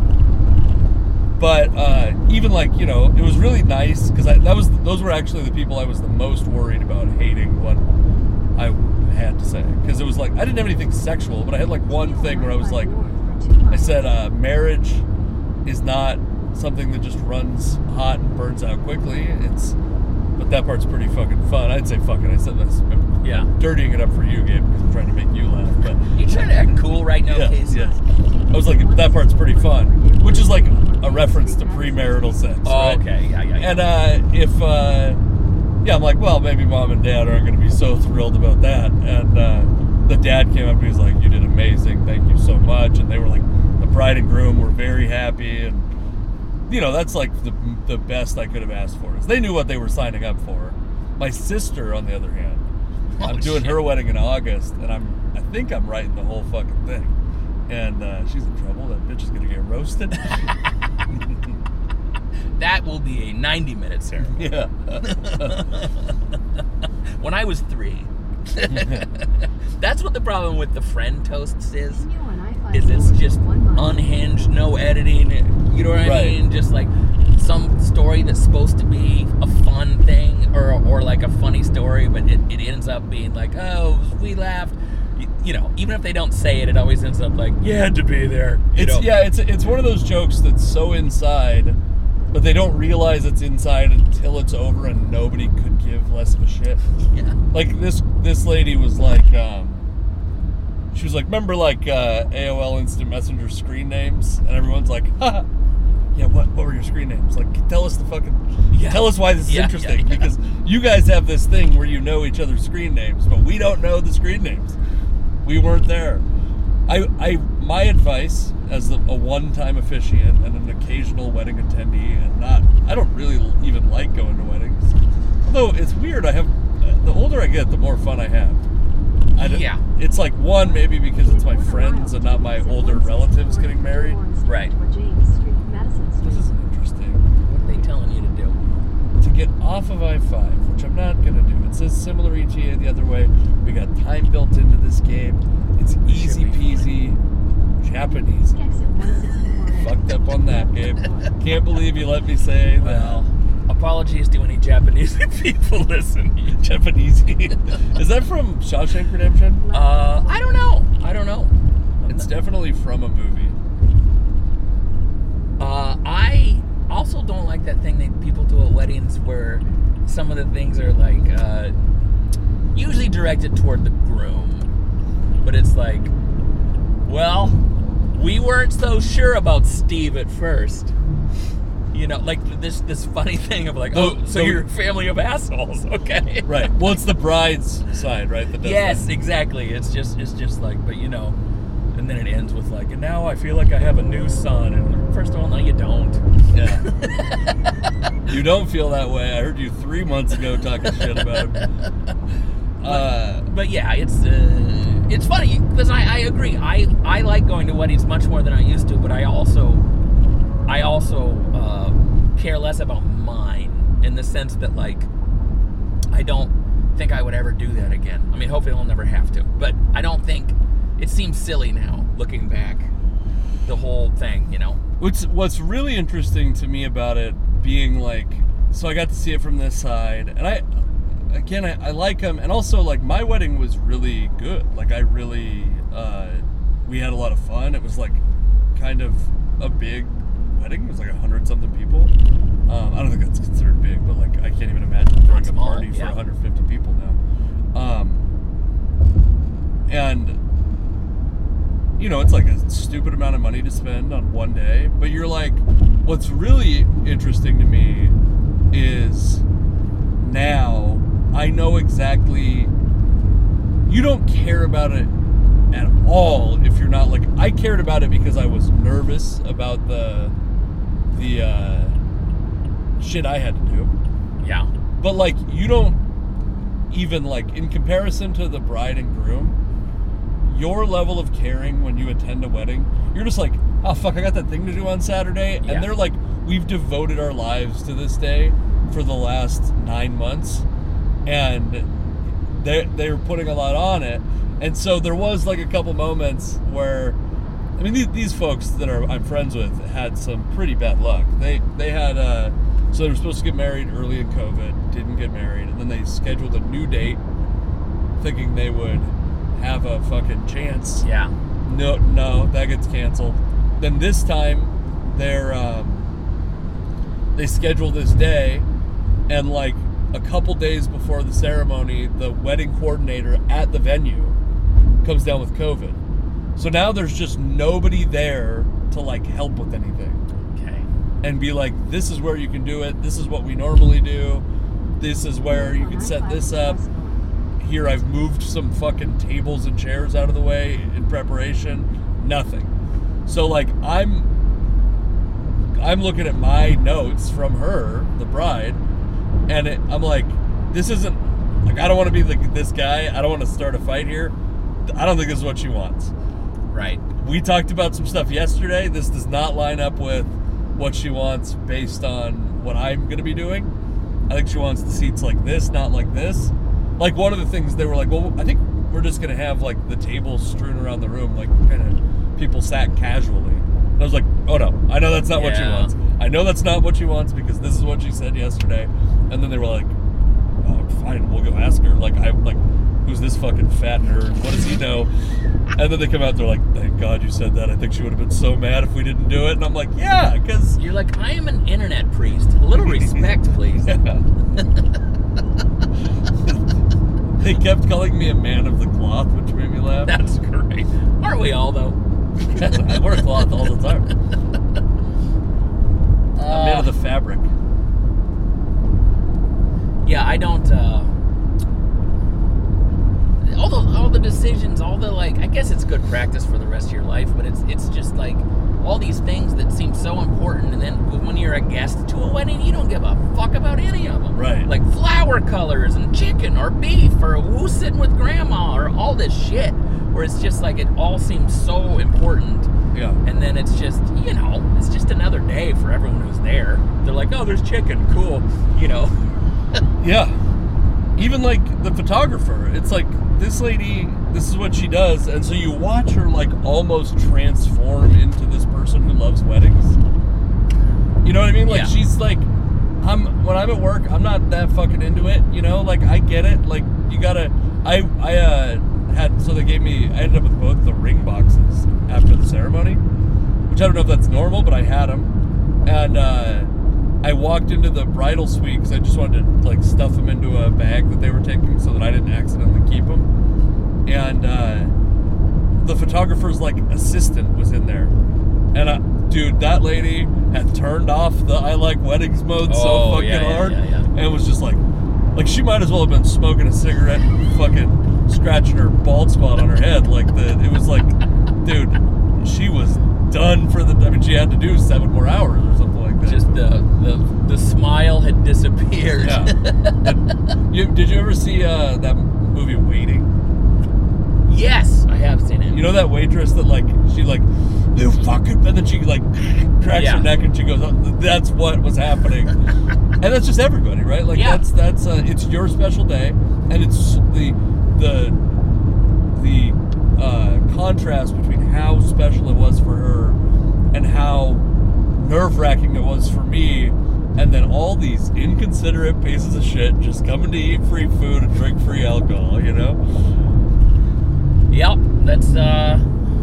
but uh, even like, you know, it was really nice because that was those were actually the people I was the most worried about hating what I had to say, because it was like I didn't have anything sexual, but I had like one thing where I was like, I said uh, marriage is not something that just runs hot and burns out quickly. It's but that part's pretty fucking fun. I'd say fucking. I said this. Yeah. I'm dirtying it up for you, Gabe, because I'm trying to make you laugh. But You trying to act cool right now, yeah, Casey? yeah. I was like, that part's pretty fun, which is like a reference to premarital sex. Oh, right? okay. Yeah, yeah, yeah. And uh, if, uh, yeah, I'm like, well, maybe mom and dad aren't going to be so thrilled about that. And uh, the dad came up and he was like, you did amazing. Thank you so much. And they were like, the bride and groom were very happy. And you know, that's like the the best I could have asked for. Is they knew what they were signing up for. My sister, on the other hand, Oh, I'm doing shit. her wedding in August, and I'm I think I'm writing the whole fucking thing. And uh, she's in trouble. That bitch is gonna get roasted. That will be a ninety minute ceremony. Yeah. When I was three. That's what the problem with the friend toasts is. Is it's just unhinged, no editing. You know what I Right. mean? Just like some story that's supposed to be a fun thing or or like a funny story, but it, it ends up being like, oh, we laughed. You, you know, even if they don't say it, it always ends up like, you had to be there. You It's know? yeah, it's it's one of those jokes that's so inside, but they don't realize it's inside until it's over, and nobody could give less of a shit. Yeah. Like this this lady was like, um, she was like, remember like uh, A O L Instant Messenger screen names, and everyone's like, haha. Yeah, what what were your screen names? Like, tell us the fucking, Yeah. tell us why this is Yeah, interesting, yeah, yeah. because you guys have this thing where you know each other's screen names, but we don't know the screen names. We weren't there. I, I my advice as a, a one-time officiant and an occasional wedding attendee, and not, I don't really even like going to weddings. Although it's weird, I have, the older I get, the more fun I have. I don't- Yeah. It's like, one, maybe because it's my friends and not my older relatives getting married. Right. This is interesting. What are they telling you to do? To get off of I five, which I'm not going to do. It says similar E T A the other way. We got time built into this game. It's easy Should be peasy. Japanese. Fucked up on that, Gabe. Can't believe you let me say that. Well, apologies to any Japanese people listening. Japanese. Is that from Shawshank Redemption? Uh, I don't know. I don't know. It's definitely from a movie. Uh, I also don't like that thing that people do at weddings where some of the things are like uh, usually directed toward the groom, but it's like, well, we weren't so sure about Steve at first. You know, like this this funny thing of like, oh, The- so the- you're a family of assholes, okay? Right. Well, it's the bride's side, right? That does Yes, that. exactly. It's just it's just like, but you know, and then it ends with like, and now I feel like I have a new son. And first of all, no, you don't. Yeah. You don't feel that way. I heard you three months ago talking shit about him. Uh, But yeah, it's uh, it's funny because I, I agree. I, I like going to weddings much more than I used to, but I also I also uh, care less about mine in the sense that like I don't think I would ever do that again. I mean, hopefully I'll never have to, but I don't think it seems silly now looking back. The whole thing, you know. What's What's really interesting to me about it being like, so I got to see it from this side, and I, again, I, I like them, and also like my wedding was really good. Like I really, uh, we had a lot of fun. It was like kind of a big wedding. It was like a hundred something people. Um, I don't think that's considered big, but like I can't even imagine throwing a small, party for yeah. one hundred fifty people now. Um, and you know, it's like a stupid amount of money to spend on one day, but you're like, what's really interesting to me is now I know exactly, you don't care about it at all if you're not like, I cared about it because I was nervous about the, the, uh, shit I had to do. Yeah. But like, you don't even like, in comparison to the bride and groom, your level of caring when you attend a wedding, you're just like, oh fuck, I got that thing to do on Saturday. Yeah. And they're like, we've devoted our lives to this day for the last nine months. And they're, they're putting a lot on it. And so there was like a couple moments where, I mean, these, these folks that are I'm friends with had some pretty bad luck. They, they had, uh, so they were supposed to get married early in COVID, didn't get married. And then they scheduled a new date thinking they would have a fucking chance. Yeah. No, no, that gets canceled. Then this time, they're um, they schedule this day, and like a couple days before the ceremony, the wedding coordinator at the venue comes down with COVID. So now there's just nobody there to like help with anything Okay. and be like, this is where you can do it. This is what we normally do. This is where you can set this up. Here I've moved some fucking tables and chairs out of the way in preparation. Nothing. So like I'm I'm looking at my notes from her, the bride, and it, I'm like, this isn't, like, I don't want to be the, this guy. I don't want to start a fight here. I don't think this is what she wants. Right. We talked about some stuff yesterday. This does not line up with what she wants based on what I'm going to be doing. I think she wants the seats like this, not like this. Like, one of the things they were like, well, I think we're just going to have, like, the tables strewn around the room, like, kind of people sat casually. And I was like, oh, no, I know that's not what she Yeah. wants. I know that's not what she wants because this is what she said yesterday. And then they were like, oh, fine, we'll go ask her. Like, I'm like, who's this fucking fat nerd? What does he know? And then they come out, they're like, thank God you said that. I think she would have been so mad if we didn't do it. And I'm like, yeah, because... You're like, I am an internet priest. A little respect, please. Yeah. They kept calling me a man of the cloth, which made me laugh. That's great. Aren't we all, though? I wear cloth all the time. Uh, I'm man of the fabric. Yeah, I don't, uh... All the, all the decisions, all the, like... I guess it's good practice for the rest of your life, but it's it's just, like, all these things that seem so important, and then when you're a guest to a wedding, you don't give a fuck about any of them. Right. Like flower colors and chicken or beef or who's sitting with grandma or all this shit, where it's just, like, it all seems so important. Yeah. And then it's just, you know, it's just another day for everyone who's there. They're like, oh, there's chicken, cool, you know. Yeah. Even, like, the photographer. It's like, this lady, this is what she does. And so you watch her, like, almost transform into this person who loves weddings. You know what I mean? Like, Yeah. she's like, I'm, when I'm at work, I'm not that fucking into it, you know? Like, I get it. Like, you gotta, I, I, uh, had, so they gave me, I ended up with both the ring boxes after the ceremony, which I don't know if that's normal, but I had them. And, uh, I walked into the bridal suite because I just wanted to, like, stuff them into a bag that they were taking so that I didn't accidentally keep them. And uh, the photographer's, like, assistant was in there. And, uh, dude, that lady had turned off the I like weddings mode so Oh, fucking yeah, yeah, hard. yeah, yeah. And was just like, like, she might as well have been smoking a cigarette and fucking scratching her bald spot on her head. Like, the it was like, dude, she was done for the, I mean, she had to do seven more hours or something like that. Just the the, the smile had disappeared. Yeah. Did you, did you ever see uh, that movie Waiting? Yes, I have seen it. You know that waitress that, like, she, like, you fucking, and then she, like, cracks Yeah. her neck and she goes, oh, that's what was happening. And that's just everybody, right? Like, Yeah. that's, that's, uh, it's your special day, and it's the, the, the, uh, contrast between how special it was for her and how nerve-wracking it was for me, and then all these inconsiderate pieces of shit just coming to eat free food and drink free alcohol, you know? Yep, that's uh,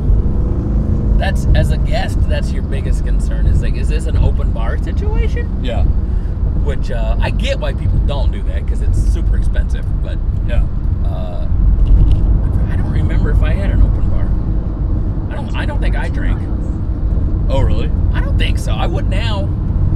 that's as a guest, that's your biggest concern. Is like, is this an open bar situation? Yeah. Which uh, I get why people don't do that because it's super expensive. But Yeah. uh, I don't remember if I had an open bar. I don't. I don't think I drank. Oh, really? I don't think so. I would now.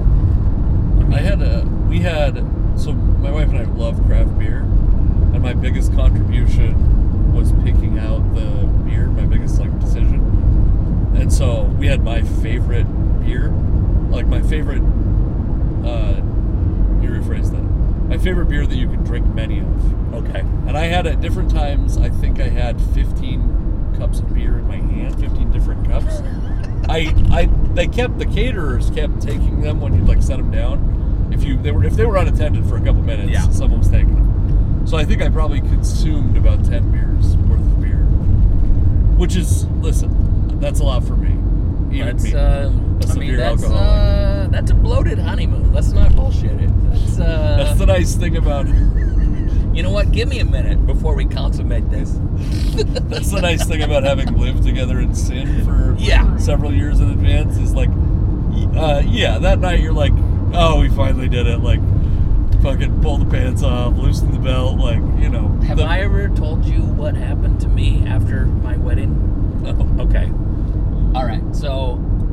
I had a, we had, so my wife and I love craft beer, and my biggest contribution was picking out the beer, my biggest, like, decision. And so we had my favorite beer, like my favorite, uh, let me rephrase that. My favorite beer that you could drink many of. Okay. And I had at different times, I think I had fifteen cups of beer in my hand, fifteen different cups. I, I, they kept, the caterers kept taking them when you'd, like, set them down. If you, they were, if they were unattended for a couple minutes, Yeah. someone was taking them. So I think I probably consumed about ten beers worth of beer. Which is, listen, that's a lot for me. Even That's me. uh, A I severe mean, that's alcoholic. uh, that's a bloated honeymoon. Let's not bullshit it. That's uh, That's the nice thing about you know what? Give me a minute before we consummate this. that's the nice thing about having lived together in sin for Yeah. several years in advance is, like, uh, yeah, that night you're like, oh, we finally did it. Like, fucking pull the pants off, loosen the belt, like, you know. Have the, I ever told you what happened to me after my wedding? No. Okay. All right. So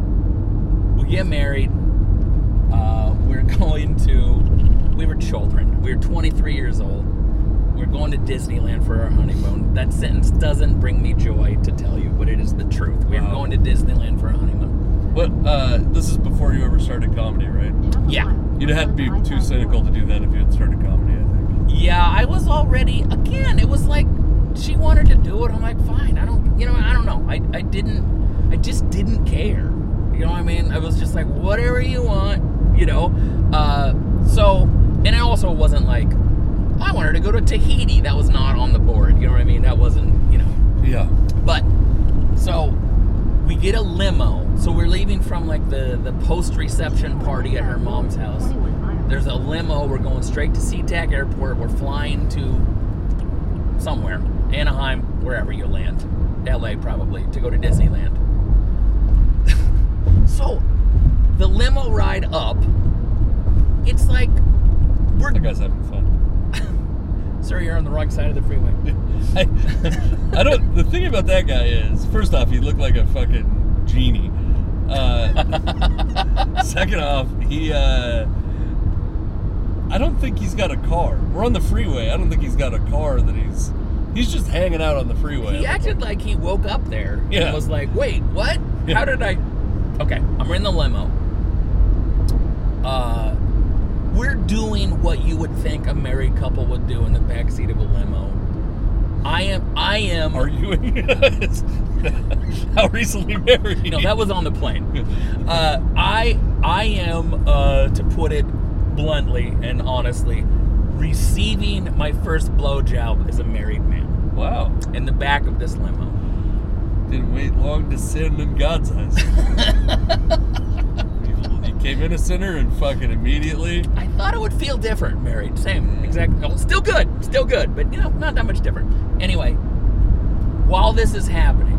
we get married. Uh, we're going to. We were children. We were twenty-three years old. We're going to Disneyland for our honeymoon. That sentence doesn't bring me joy to tell you, but it is the truth. We're Wow. going to Disneyland for our honeymoon. What? Uh, this is before you ever started comedy, right? Yeah. You'd have to be too cynical to do that if you had started comedy, I think. Yeah, I was already, again, it was like, she wanted to do it. I'm like, fine. I don't, you know, I don't know. I, I didn't, I just didn't care. You know what I mean? I was just like, whatever you want, you know? Uh, so, and it also wasn't like, I wanted to go to Tahiti. That was not on the board. You know what I mean? That wasn't, you know. Yeah. But, so, we get a limo. So we're leaving from like the, the post-reception party at her mom's house. There's a limo. We're going straight to SeaTac Airport. We're flying to somewhere. Anaheim, wherever you land. L A probably, to go to Disneyland. So, the limo ride up, it's like, we're... That guy's having fun. Sir, you're on the wrong side of the freeway. I, I don't... The thing about that guy is, first off, he looked like a fucking genie. Uh, second off, he... Uh, I don't think he's got a car. We're on the freeway. I don't think he's got a car that he's... He's just hanging out on the freeway. He acted like he woke up there. Yeah. And was like, wait, what? Yeah. How did I... Okay, I'm in the limo. Uh, we're doing what you would think a married couple would do in the backseat of a limo. I am... I am... Arguing? How recently married? No, that was on the plane. Uh, I, I am, uh, to put it bluntly and honestly, receiving my first blowjob as a married man. Wow. In the back of this limo. Didn't wait long to sin in God's eyes. you, you came in a sinner and fucking immediately. I thought it would feel different married. Same, exact. Well, still good. Still good. But, you know, not that much different. Anyway, while this is happening,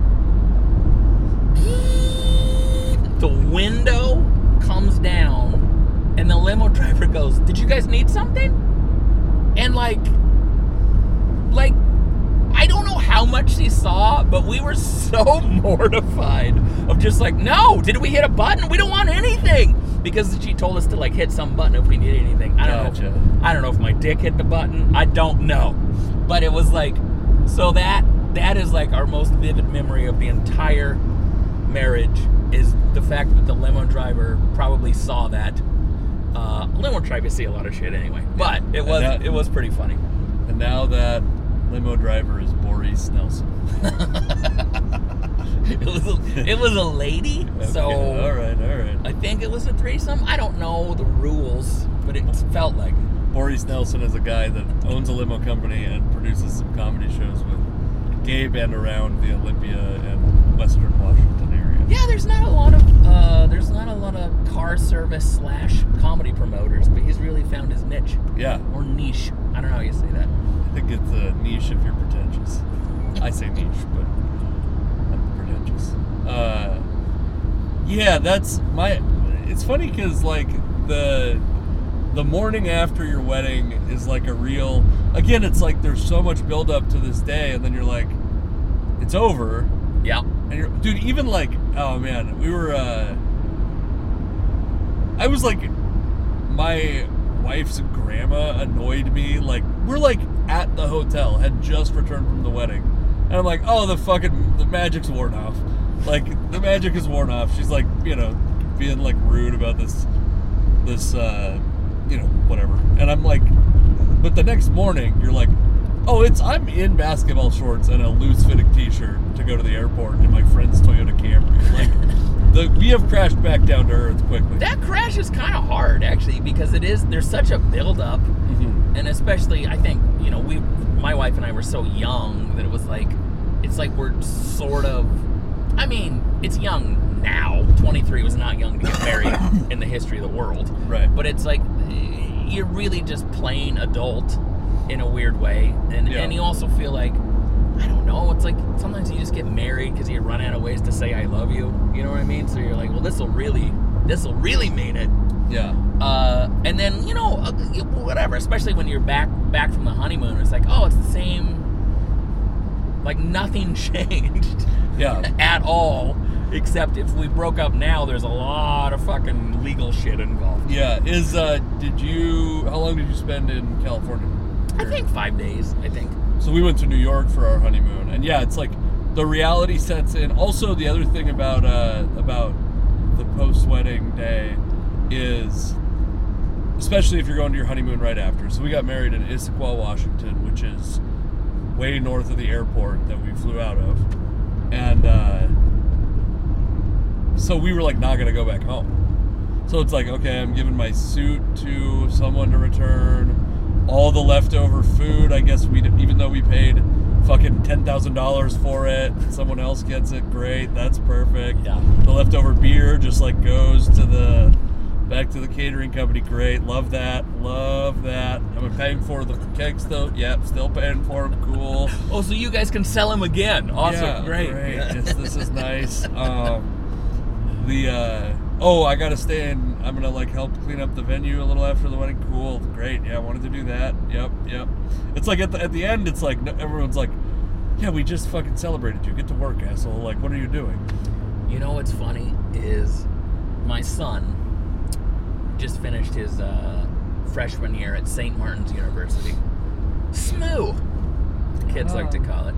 the window comes down and the limo driver goes, did you guys need something? And like, like, I don't know how much she saw, but we were so mortified of just like, no, did we hit a button? We don't want anything. Because she told us to like hit some button if we needed anything. I don't Gotcha. know. I don't know if my dick hit the button. I don't know. But it was like, so that that is like our most vivid memory of the entire marriage is the fact that the limo driver probably saw that. Uh, limo drivers see a lot of shit anyway, but it was that, it was pretty funny. And now that limo driver is Boris Nelson. it was a, it was a lady, Okay, so all right, all right. I think it was a threesome. I don't know the rules, but it felt like it. Boris Nelson is a guy that owns a limo company and produces some comedy shows with Gabe and around the Olympia and Western Washington area. Yeah, there's not a lot of uh, there's not a lot of car service slash comedy promoters, but he's really found his niche Yeah. or niche. I don't know how you say that. I think it's a niche if you're pretentious. I say niche, but I'm pretentious. Uh, yeah, that's my... It's funny because, like, the the morning after your wedding is, like, a real... Again, it's like there's so much build-up to this day, and then you're like, it's over. Yeah. And you're... Dude, even, like... Oh, man. We were... Uh, I was, like... My... wife's grandma annoyed me. Like, we're like at the hotel, had just returned from the wedding, and I'm like, oh, the fucking the magic's worn off. Like, the magic is worn off. She's like, you know, being like rude about this this uh you know, whatever. And I'm like, but the next morning you're like, oh, it's I'm in basketball shorts and a loose fitting t-shirt to go to the airport in my friend's Toyota Camry. Like, the, we have crashed back down to earth quickly. That crash is kind of hard, actually, because it is, there's such a build-up, Mm-hmm. and especially, I think, you know, we, my wife and I were so young that it was like, it's like we're sort of, I mean, it's young now. twenty-three was not young to get married in the history of the world. Right. But it's like, you're really just playing adult in a weird way, and, Yeah. and you also feel like, I don't know, it's like sometimes you just get married because you run out of ways to say I love you, you know what I mean? So you're like, well, this will really, this will really mean it. Yeah. Uh, and then, you know, uh, whatever, especially when you're back back from the honeymoon, it's like, oh, it's the same, like nothing changed Yeah. at all, except if we broke up now, there's a lot of fucking legal shit involved. Yeah. Is, uh, did you, how long did you spend in California? I think five days, I think. So we went to New York for our honeymoon, and yeah, it's like the reality sets in. Also, the other thing about uh, about the post-wedding day is, especially if you're going to your honeymoon right after. So we got married in Issaquah, Washington, which is way north of the airport that we flew out of. And uh, so we were like not going to go back home. So it's like, okay, I'm giving my suit to someone to return. All the leftover food, I guess we did, even though we paid fucking ten thousand dollars for it, someone else gets it, great, that's perfect. Yeah. The leftover beer just like goes to the, back to the catering company, great, love that, love that. Am I paying for the kegs though? Yep, still paying for them, cool. Oh, so you guys can sell them again. Awesome, Yeah, great. great. Yes, this is nice. Um, the, uh, oh, I gotta stay and I'm gonna like help clean up the venue a little after the wedding. Cool, great. Yeah, I wanted to do that. Yep, yep. It's like at the at the end, it's like everyone's like, yeah, we just fucking celebrated you. Get to work, asshole. Like, what are you doing? You know what's funny is my son just finished his uh, freshman year at Saint Martin's University. S M U, the kids like to call it.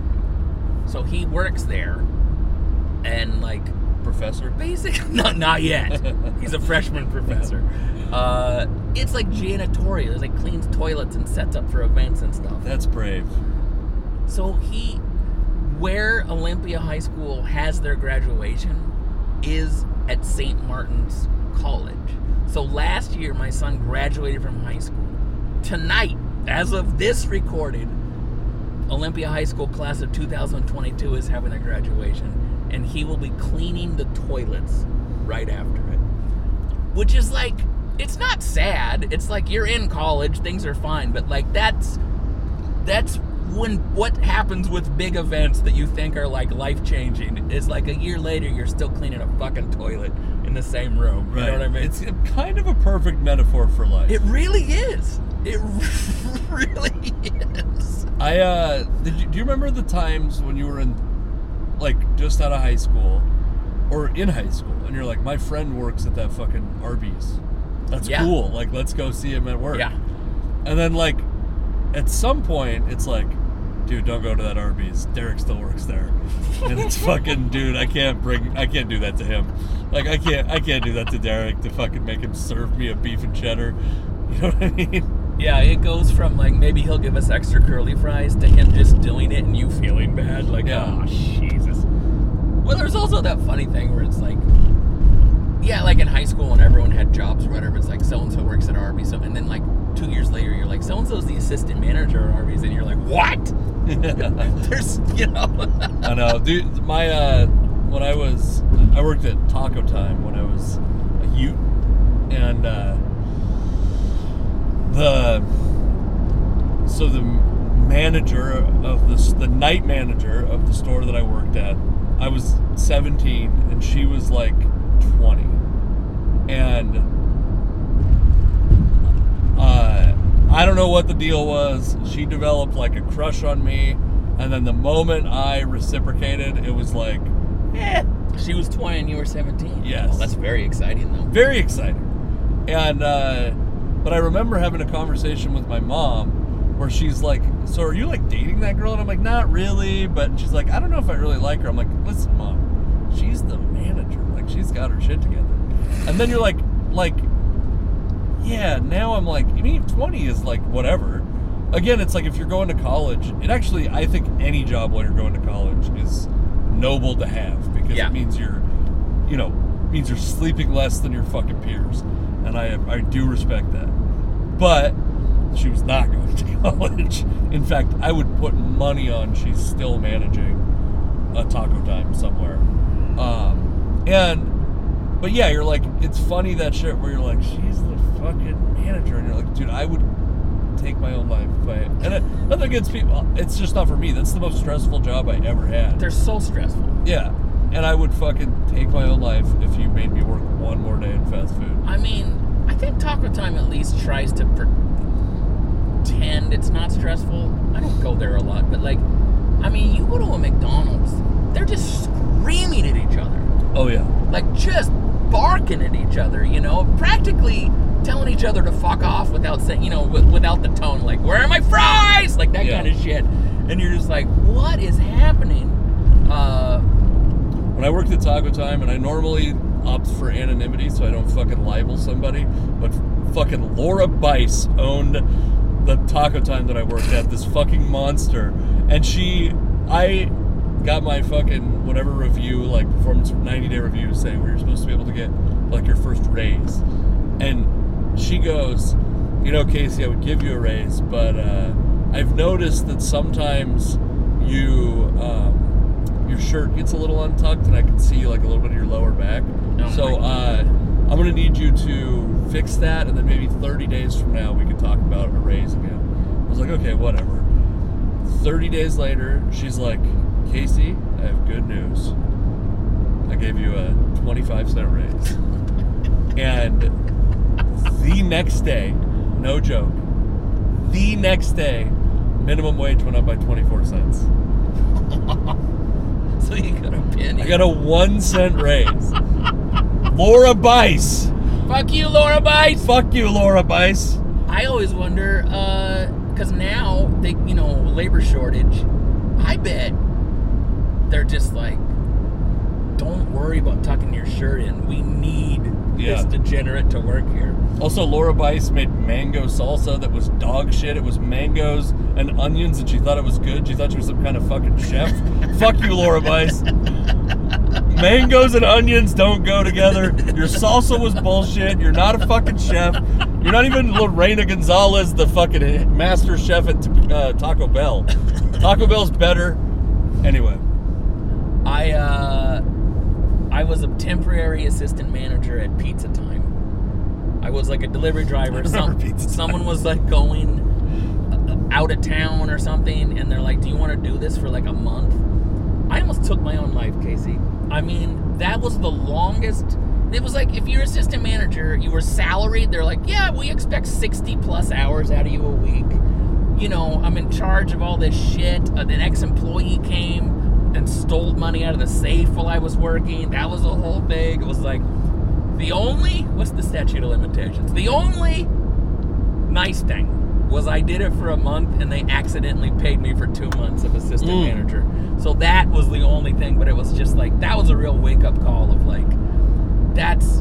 So he works there, and like. Professor? Basic, not not yet. He's a freshman professor. Uh, it's like janitorial. It's like cleans toilets and sets up for events and stuff. That's brave. So he, where Olympia High School has their graduation, is at Saint Martin's College. So last year, my son graduated from high school. Tonight, as of this recorded, Olympia High School class of two thousand twenty-two is having their graduation. And he will be cleaning the toilets right after it. Which is like, it's not sad. It's like you're in college, things are fine. But like that's, that's when what happens with big events that you think are like life-changing is like a year later you're still cleaning a fucking toilet in the same room. You Right. know what I mean? It's a, kind of a perfect metaphor for life. It really is. It really is. I, uh, did you, do you remember the times when you were in, like, just out of high school, or in high school, and you're like, my friend works at that fucking Arby's. That's Yeah. cool. Like, let's go see him at work. Yeah. And then, like, at some point, it's like, dude, don't go to that Arby's. Derek still works there. And it's fucking, dude, I can't bring, I can't do that to him. Like, I can't, I can't do that to Derek to fucking make him serve me a beef and cheddar. You know what I mean? Yeah, it goes from like maybe he'll give us extra curly fries to him just doing it and you feeling bad. Like, Yeah. oh, Jesus. Well, there's also that funny thing where it's like, yeah, like in high school when everyone had jobs or whatever, it's like so-and-so works at Arby's. So, and then like two years later, you're like, so-and-so's the assistant manager at Arby's. And you're like, what? There's, you know. I know, dude. My uh, when I was, I worked at Taco Time when I was a youth, and uh, the so the manager of the the night manager of the store that I worked at, I was seventeen and she was like twenty, and uh, I don't know what the deal was. She developed like a crush on me. And then the moment I reciprocated, it was like, eh. She was twenty and you were seventeen. Yes. Well, that's very exciting, though. Very exciting. And, uh, but I remember having a conversation with my mom where she's like, so are you like dating that girl? And I'm like, not really. But she's like, I don't know if I really like her. I'm like, listen, Mom, she's the manager. Like, she's got her shit together. And then you're like, like, yeah, now I'm like, I mean, twenty is like whatever. Again, it's like if you're going to college, and actually I think any job while you're going to college is noble to have because Yeah. it means you're, you know, means you're sleeping less than your fucking peers. And I I do respect that. But she was not going to college. In fact, I would put money on she's still managing a Taco Time somewhere. Um, and, but yeah, you're like, it's funny that shit where you're like, she's the fucking manager. And you're like, dude, I would take my own life if I, and it, nothing against people, it's just not for me. That's the most stressful job I ever had. They're so stressful. Yeah, and I would fucking take my own life if you made me work one more day in fast food. I mean, I think Taco Time at least tries to pretend it's not stressful. I don't go there a lot, but like, I mean, you go to a McDonald's, they're just screaming at each other. Oh yeah. Like, just barking at each other, you know? Practically telling each other to fuck off without saying, you know, w- without the tone, like, where are my fries? Like, that Yeah. kind of shit. And you're just like, what is happening? Uh, When I worked at Taco Time, and I normally opt for anonymity so I don't fucking libel somebody. But fucking Laura Bice owned the Taco Time that I worked at, this fucking monster. And she, I got my fucking whatever review, like performance ninety day review, saying where you're supposed to be able to get like your first raise. And she goes, you know, Casey, I would give you a raise, but uh, I've noticed that sometimes you, um, your shirt gets a little untucked and I can see like a little bit of your lower back. Oh so uh, I'm going to need you to fix that, and then maybe thirty days from now we can talk about a raise again. I was like, okay, whatever. thirty days later, she's like, Casey, I have good news. I gave you a twenty-five cent raise. And the next day, no joke, the next day, minimum wage went up by twenty-four cents. So you got a penny. I got a one cent raise. Laura Bice. Fuck you, Laura Bice. Fuck you, Laura Bice. I always wonder, uh, because now, they, you know, labor shortage, I bet they're just like, don't worry about tucking your shirt in. We need Yeah. this degenerate to work here. Also, Laura Bice made mango salsa that was dog shit. It was mangoes and onions, and she thought it was good. She thought she was some kind of fucking chef. Fuck you, Laura Bice. Mangoes and onions don't go together. Your salsa was bullshit. You're not a fucking chef. You're not even Lorena Gonzalez, the fucking master chef at uh, Taco Bell. Taco Bell's better. Anyway. I, uh... I was a temporary assistant manager at Pizza Time. I was like a delivery driver. Some, Pizza Time. Someone was like going out of town or something, and they're like, do you want to do this for like a month? I almost took my own life, Casey. I mean, that was the longest. It was like, if you're assistant manager, you were salaried. They're like, yeah, we expect sixty plus hours out of you a week. You know, I'm in charge of all this shit. An ex-employee came and stole money out of the safe while I was working. That was the whole thing. It was like, the only, what's the statute of limitations? The only nice thing was I did it for a month and they accidentally paid me for two months of assistant Mm. manager. So that was the only thing, but it was just like, that was a real wake-up call of like, that's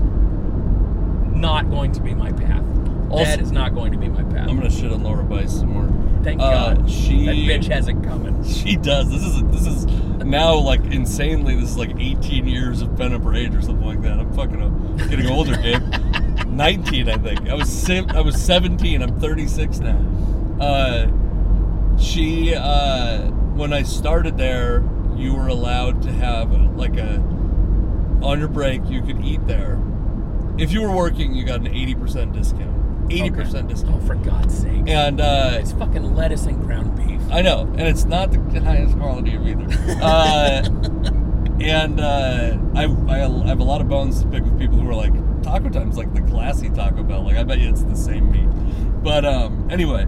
not going to be my path. Also, that is not going to be my path. I'm gonna shit on Laura Bice some more. Thank Uh, God. she- That bitch has it coming. She does. This is this is now like insanely. This is like eighteen years of been up her age or something like that. I'm fucking uh, getting older, Gabe. nineteen, I think. I was sim- I was seventeen. I'm thirty-six now. Uh, she uh, when I started there, you were allowed to have like a on your break. You could eat there. If you were working, you got an eighty percent discount. eighty percent Okay. discount. Oh, for God's sake. And uh, It's fucking lettuce and ground beef. I know, and it's not the highest quality of either. Uh, and uh, I, I I have a lot of bones to pick with people who are like, Taco Time's like the classy Taco Bell. Like, I bet you it's the same meat. But um, anyway,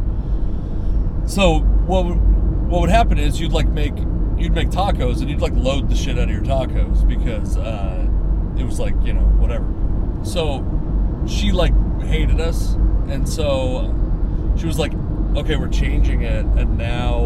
so what would, what would happen is you'd like make you'd make tacos and you'd like load the shit out of your tacos because uh, it was like, you know, whatever. So she like hated us, and so she was like, okay, we're changing it, and now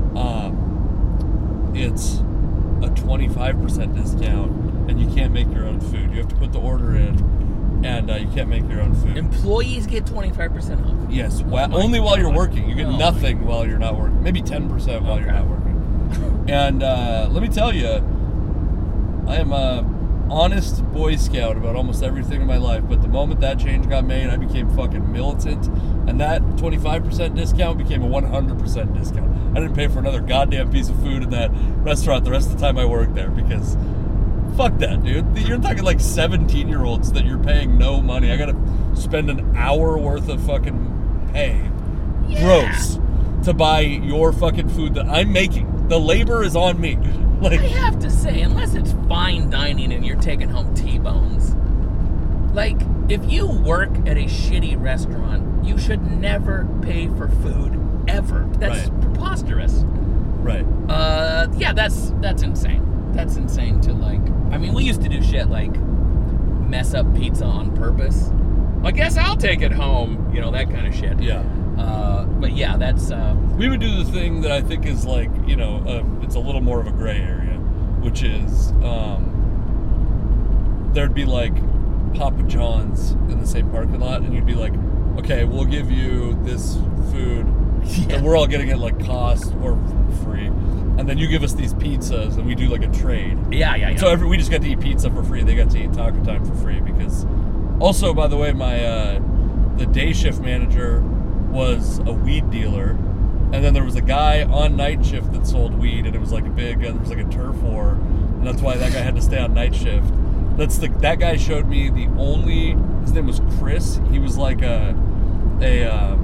um, it's a twenty-five percent discount, and you can't make your own food. You have to put the order in, and uh, you can't make your own food. Employees get twenty-five percent off. Yes, wa- my only while you're God. working. You get Oh nothing while you're not working. Maybe ten percent while you're Okay. not working. And uh, let me tell you, I am a honest Boy Scout about almost everything in my life, but the moment that change got made, I became fucking militant, and that twenty-five percent discount became a one hundred percent discount. I didn't pay for another goddamn piece of food in that restaurant the rest of the time I worked there, because fuck that, dude. You're talking like seventeen-year-olds that you're paying no money. I gotta spend an hour worth of fucking pay, Yeah. gross, to buy your fucking food that I'm making. The labor is on me. Like, I have to say, unless it's fine dining and you're taking home T-bones, like, if you work at a shitty restaurant, you should never pay for food, ever. That's Right. preposterous. right. Uh, yeah, that's that's insane. That's insane to, like, I mean, we used to do shit like mess up pizza on purpose. I guess I'll take it home, you know, that kind of shit. Yeah. Uh, but yeah, that's, uh, We would do the thing that I think is like, you know, uh, it's a little more of a gray area, which is um, there'd be like Papa John's in the same parking lot, and you'd be like, okay, we'll give you this food, Yeah. and we're all getting it like cost or free, and then you give us these pizzas, and we do like a trade. Yeah, yeah, yeah. So every, we just got to eat pizza for free. They got to eat Taco Time for free because. Also, by the way, my uh, the day shift manager was a weed dealer, and then there was a guy on night shift that sold weed, and it was like a big, uh, there was like a turf war, and that's why that guy had to stay on night shift. That's the that guy showed me the only. His name was Chris. He was like a a. Uh,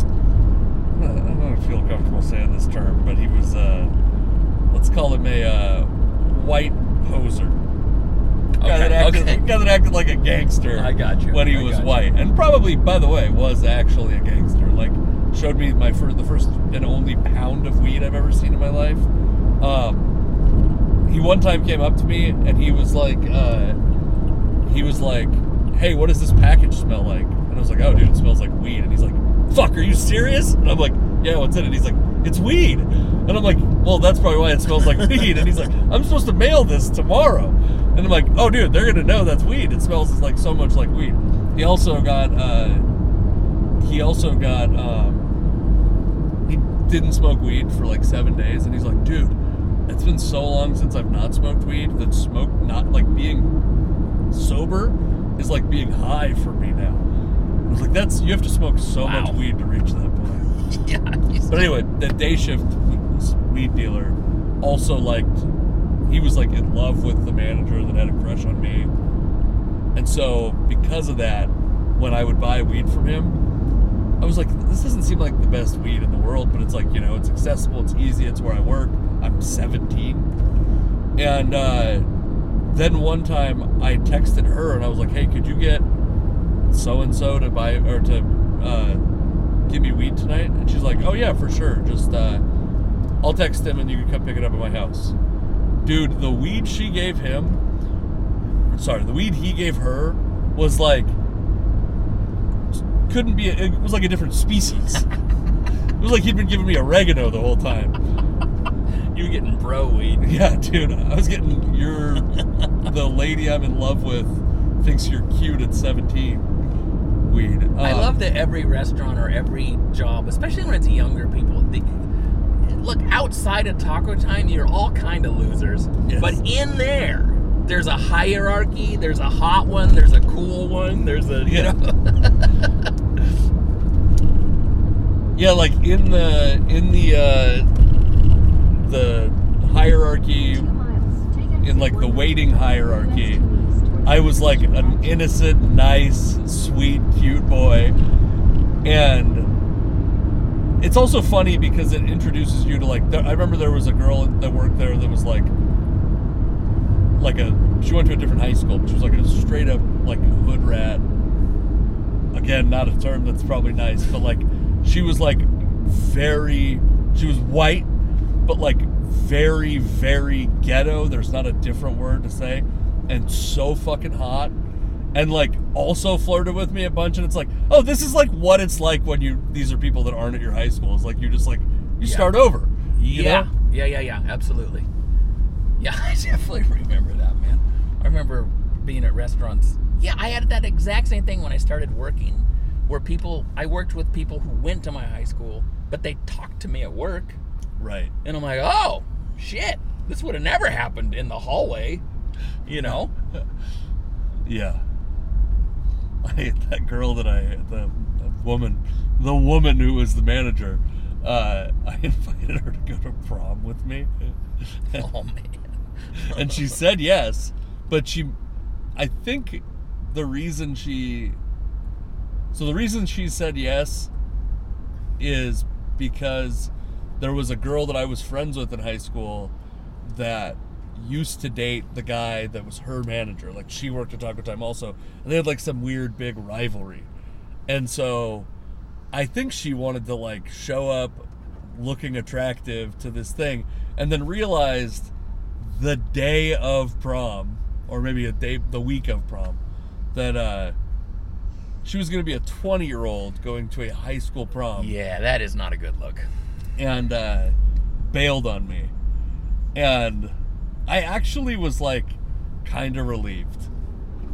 I don't feel comfortable saying this term, but he was. Uh, let's call him a uh, white poser. Okay, Guy that, acted, okay. guy that acted like a gangster I got you. when he I was got you. white. And probably, by the way, was actually a gangster. Like, showed me my first, the first and only pound of weed I've ever seen in my life. Um, he one time came up to me, and he was like, uh, he was like, hey, what does this package smell like? And I was like, oh, dude, it smells like weed. And he's like, fuck, are you serious? And I'm like, yeah, what's in it? He's like, it's weed. And I'm like, well, that's probably why it smells like weed. And he's like, I'm supposed to mail this tomorrow. And I'm like, oh, dude, they're going to know that's weed. It smells like so much like weed. He also got, uh, he also got, um, he didn't smoke weed for like seven days. And he's like, dude, it's been so long since I've not smoked weed that smoke, not like being sober is like being high for me now. I was like, that's, you have to smoke so Wow. much weed to reach that point. Yeah. But anyway, the day shift weed dealer also liked, he was like in love with the manager that had a crush on me. And so because of that, when I would buy weed from him, I was like, this doesn't seem like the best weed in the world, but it's like, you know, it's accessible, it's easy, it's where I work. I'm seventeen. And uh, then one time I texted her and I was like, hey, could you get so-and-so to buy, or to uh, give me weed tonight? And she's like, oh yeah, for sure. Just, uh, I'll text him and you can come pick it up at my house. Dude, the weed she gave him, sorry, the weed he gave her was like, couldn't be, it was like a different species. It was like he'd been giving me oregano the whole time. You were getting bro weed. Yeah, dude, I was getting, you're the lady I'm in love with thinks you're cute at seventeen weed. Um, I love that every restaurant or every job, especially when it's younger people, they, look, outside of Taco Time, you're all kind of losers. Yes. But in there, there's a hierarchy, there's a hot one, there's a cool one, there's a, you Yeah. know. Yeah, like in the in the uh, the hierarchy, Two miles. Take exit in like the one waiting hierarchy, west to east I was like towards an innocent, nice, sweet, cute boy. And it's also funny because it introduces you to like, there, I remember there was a girl that worked there that was like, like a, she went to a different high school, but she was like a straight up like hood rat. Again, not a term that's probably nice, but like, she was like very, she was white, but like very, very ghetto. There's not a different word to say. And so fucking hot. And like also flirted with me a bunch. And it's like, oh, this is like what it's like when you, these are people that aren't at your high school. It's like, you just like, you Yeah. start over. You Yeah. know? Yeah, yeah, yeah, absolutely. Yeah, I definitely remember that, man. I remember being at restaurants. Yeah, I had that exact same thing when I started working, where people, I worked with people who went to my high school, but they talked to me at work. Right. And I'm like, oh, shit, this would have never happened in the hallway, you know? Yeah. I, that girl that I, the, the woman, the woman who was the manager, uh, I invited her to go to prom with me. Oh, man. And she said yes, but she, I think the reason she, so the reason she said yes is because there was a girl that I was friends with in high school that used to date the guy that was her manager. Like, she worked at Taco Time also, and they had like some weird big rivalry. And so I think she wanted to like show up looking attractive to this thing, and then realized the day of prom, or maybe a day, the week of prom, that uh, she was going to be a twenty-year-old going to a high school prom. Yeah, that is not a good look. And uh, bailed on me. And I actually was like kind of relieved.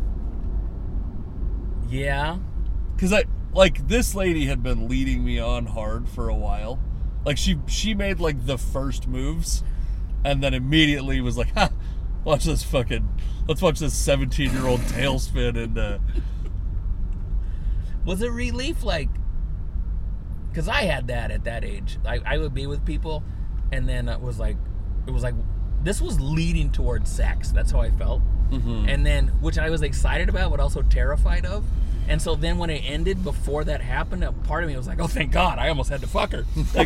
Yeah. Because I, like, this lady had been leading me on hard for a while. Like, she she made, like, the first moves, and then immediately was like, ha, watch this fucking, let's watch this seventeen-year-old tailspin, and, uh... Was it relief, like, because I had that at that age. I, I would be with people, and then it was like, it was like, this was leading towards sex. That's how I felt. Mm-hmm. And then, which I was excited about, but also terrified of. And so then when it ended, before that happened, a part of me was like, oh, thank God, I almost had to fuck her. Like,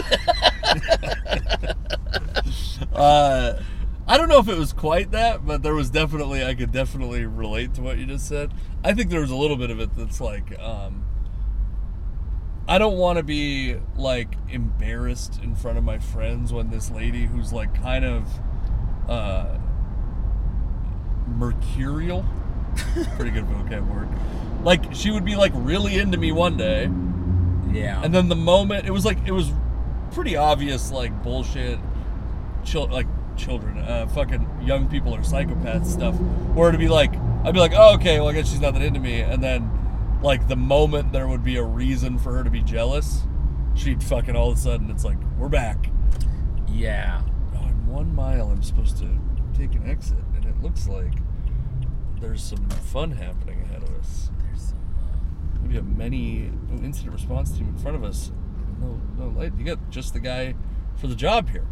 uh, I don't know if it was quite that, but there was definitely, I could definitely relate to what you just said. I think there was a little bit of it that's like, um, I don't want to be, like, embarrassed in front of my friends when this lady who's, like, kind of, uh, mercurial, pretty good vocab word, like, she would be, like, really into me one day, yeah. and then the moment, it was, like, it was pretty obvious, like, bullshit, chil- like, children, uh, fucking young people or psychopaths stuff, or to be like, I'd be like, oh, okay, well, I guess she's not that into me, and then, like, the moment there would be a reason for her to be jealous, she'd fucking all of a sudden, it's like, we're back. Yeah. Oh, in one mile, I'm supposed to take an exit, and it looks like there's some fun happening ahead of us. There's some, uh... Maybe a many oh, incident response team in front of us. No, no light. You got just the guy for the job here.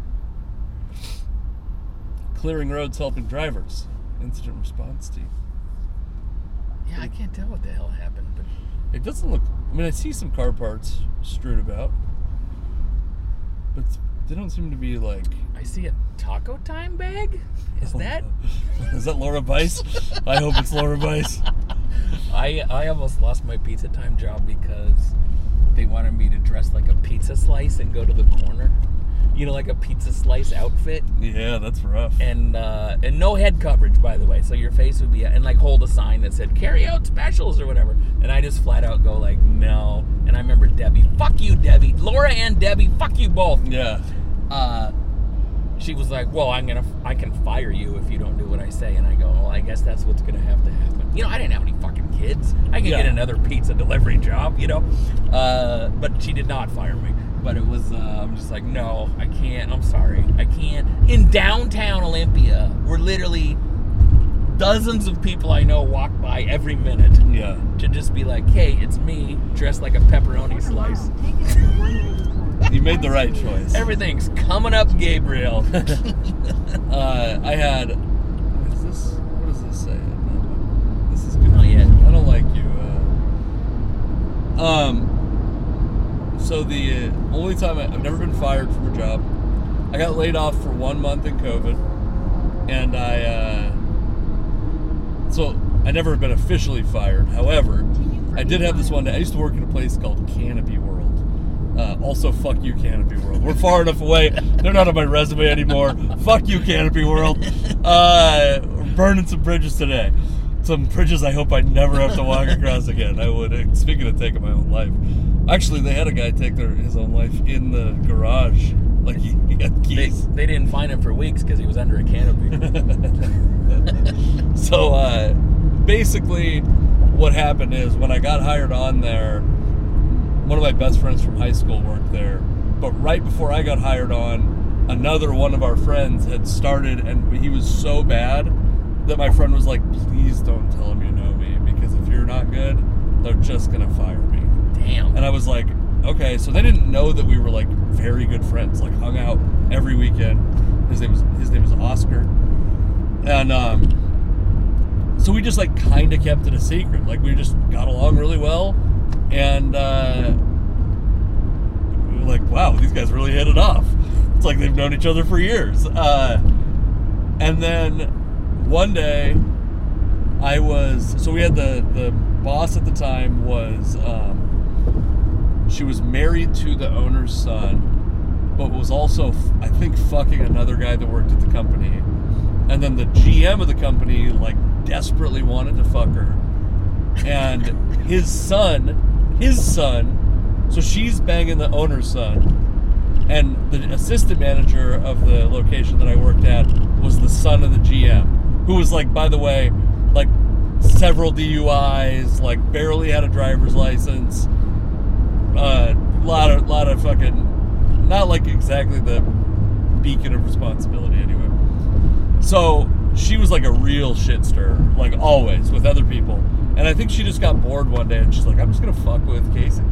Clearing roads, helping drivers. Incident response team. Yeah, I can't tell what the hell happened, but... It doesn't look... I mean, I see some car parts strewn about. But they don't seem to be, like... I see a Taco Time bag? Is Oh, that... Is that Laura Bice? I hope it's Laura Bice. I I almost lost my Pizza Time job because they wanted me to dress like a pizza slice and go to the corner. You know, like a pizza slice outfit. Yeah, that's rough. And uh, and no head coverage, by the way. So your face would be... And, like, hold a sign that said, carry out specials or whatever. And I just flat out go, like, no. And I remember Debbie. Fuck you, Debbie. Laura and Debbie, fuck you both. Yeah. Uh... She was like, well, I'm gonna, I can fire you if you don't do what I say. And I go, well, I guess that's what's gonna have to happen. You know, I didn't have any fucking kids. I could Yeah. get another pizza delivery job, you know. Uh, but she did not fire me. But it was, uh, I'm just like, no, I can't. I'm sorry, I can't. In downtown Olympia, where literally dozens of people I know walk by every minute. Yeah. To just be like, hey, it's me, dressed like a pepperoni slice. Take it to one ninety-four. You made the right choice. Everything's coming up, Gabriel. uh, I had... What is this? What does this say? No, this is good. Not yet. I don't like you. Uh, um, so the uh, only time I, I've never been fired from a job, I got laid off for one month in COVID, and I, uh, so I never been officially fired. However, I did have this one day. I used to work in a place called Canopy World. Uh, also, fuck you, Canopy World. We're far enough away. They're not on my resume anymore. Fuck you, Canopy World. Uh, we're burning some bridges today. Some bridges I hope I never have to walk across again. I would. Speaking of taking my own life, actually, they had a guy take their his own life in the garage. Like he, he got They, keys. they didn't find him for weeks because he was under a canopy. So uh, basically, what happened is when I got hired on there, one of my best friends from high school worked there. But right before I got hired on, another one of our friends had started, and he was so bad that my friend was like, please don't tell him you know me, because if you're not good, they're just going to fire me. Damn. And I was like, okay. So they didn't know that we were like very good friends, like hung out every weekend. His name was, his name was Oscar. And um, so we just like kind of kept it a secret. Like we just got along really well. And uh, we were like, wow, these guys really hit it off. It's like they've known each other for years. Uh, and then one day, I was, so we had the, the boss at the time was, um, she was married to the owner's son, but was also, I think, fucking another guy that worked at the company. And then the G M of the company, like, desperately wanted to fuck her. And his son... His son, so she's banging the owner's son, and the assistant manager of the location that I worked at was the son of the G M, who was like, by the way, like several D U Is, like barely had a driver's license. Uh, lot of, lot of fucking, not like exactly the beacon of responsibility anyway. So she was like a real shit stirrer, like always with other people. And I think she just got bored one day and she's like, I'm just gonna fuck with Casey.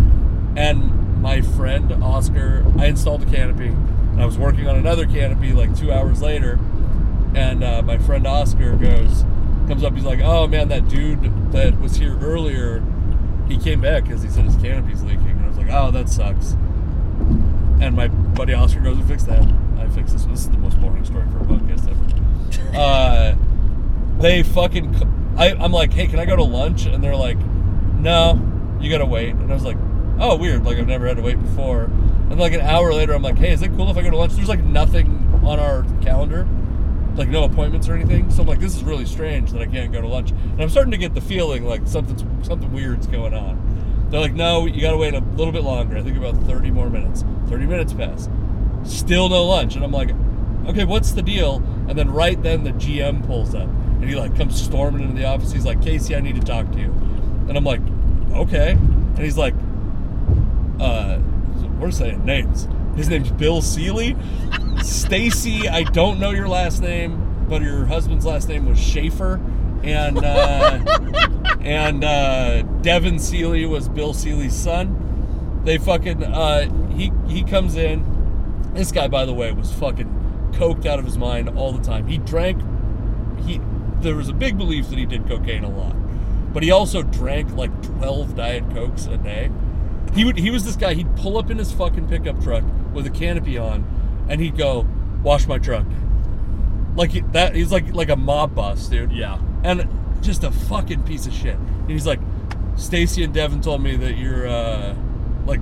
And my friend Oscar, I installed a canopy and I was working on another canopy like two hours later. And uh, my friend Oscar goes, comes up, he's like, oh man, that dude that was here earlier, he came back because he said his canopy's leaking. And I was like, oh, that sucks. And my buddy Oscar goes and fixed that. I fixed this. This is the most boring story for a podcast ever. uh, they fucking, I, I'm like, hey, can I go to lunch? And they're like, no, you gotta wait. And I was like, oh, weird. Like, I've never had to wait before. And like an hour later, I'm like, hey, is it cool if I go to lunch? There's like nothing on our calendar. Like no appointments or anything. So I'm like, this is really strange that I can't go to lunch. And I'm starting to get the feeling like something's something weird's going on. They're like, no, you gotta wait a little bit longer. I think about thirty more minutes. thirty minutes pass. Still no lunch. And I'm like, okay, what's the deal? And then right then the G M pulls up and he like comes storming into the office. He's like, Casey, I need to talk to you. And I'm like, okay. And he's like, uh, we're saying names. His name's Bill Seeley. Stacy, I don't know your last name, but your husband's last name was Schaefer. And uh, and uh, Devin Seeley was Bill Seeley's son. They fucking, uh, he, he comes in. This guy, by the way, was fucking coked out of his mind all the time. He drank, he, there was a big belief that he did cocaine a lot. But he also drank like twelve Diet Cokes a day. He would, he was this guy, he'd pull up in his fucking pickup truck with a canopy on, and he'd go, wash my truck. Like he, that, he's like like a mob boss, dude. Yeah. And just a fucking piece of shit. And he's like, Stacy and Devin told me that you're, uh, like,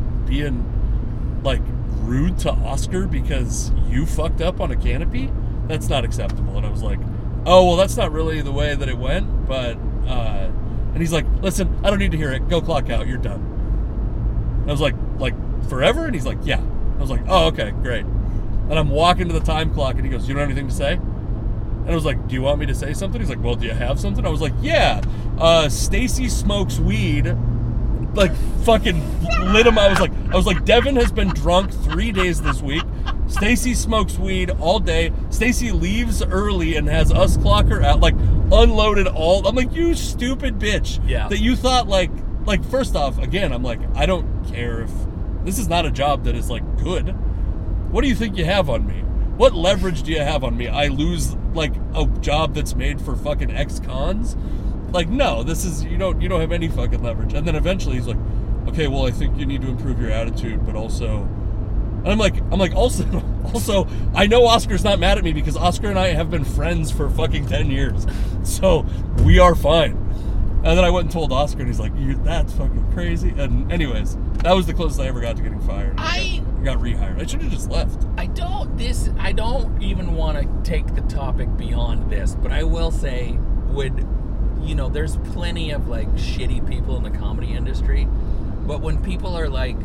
being, like, rude to Oscar because you fucked up on a canopy? That's not acceptable. And I was like, oh, well, that's not really the way that it went, but, uh, and he's like, listen, I don't need to hear it. Go clock out. You're done. And I was like, like, forever? And he's like, yeah. I was like, oh, okay, great. And I'm walking to the time clock, and he goes, you don't have anything to say? And I was like, do you want me to say something? He's like, well, do you have something? I was like, yeah. Uh, Stacy smokes weed. Like, fucking lit him. I was like, I was like, Devin has been drunk three days this week. Stacy smokes weed all day. Stacy leaves early and has us clock her out. Like, unloaded all. I'm like, you stupid bitch. Yeah. That you thought, like, like, first off, again, I'm like, I don't care if this is not a job that is, like, good. What do you think you have on me? What leverage do you have on me? I lose, like, a job that's made for fucking ex-cons? Like, no, this is, you don't, you don't have any fucking leverage. And then eventually he's like, okay, well, I think you need to improve your attitude, but also, and I'm like, I'm like, also, also, I know Oscar's not mad at me because Oscar and I have been friends for fucking ten years. So, we are fine. And then I went and told Oscar, and he's like, you, that's fucking crazy. And anyways, that was the closest I ever got to getting fired. I, I got, got rehired. I should have just left. I don't, this, I don't even want to take the topic beyond this, but I will say, would, you know, there's plenty of, like, shitty people in the comedy industry, but when people are like,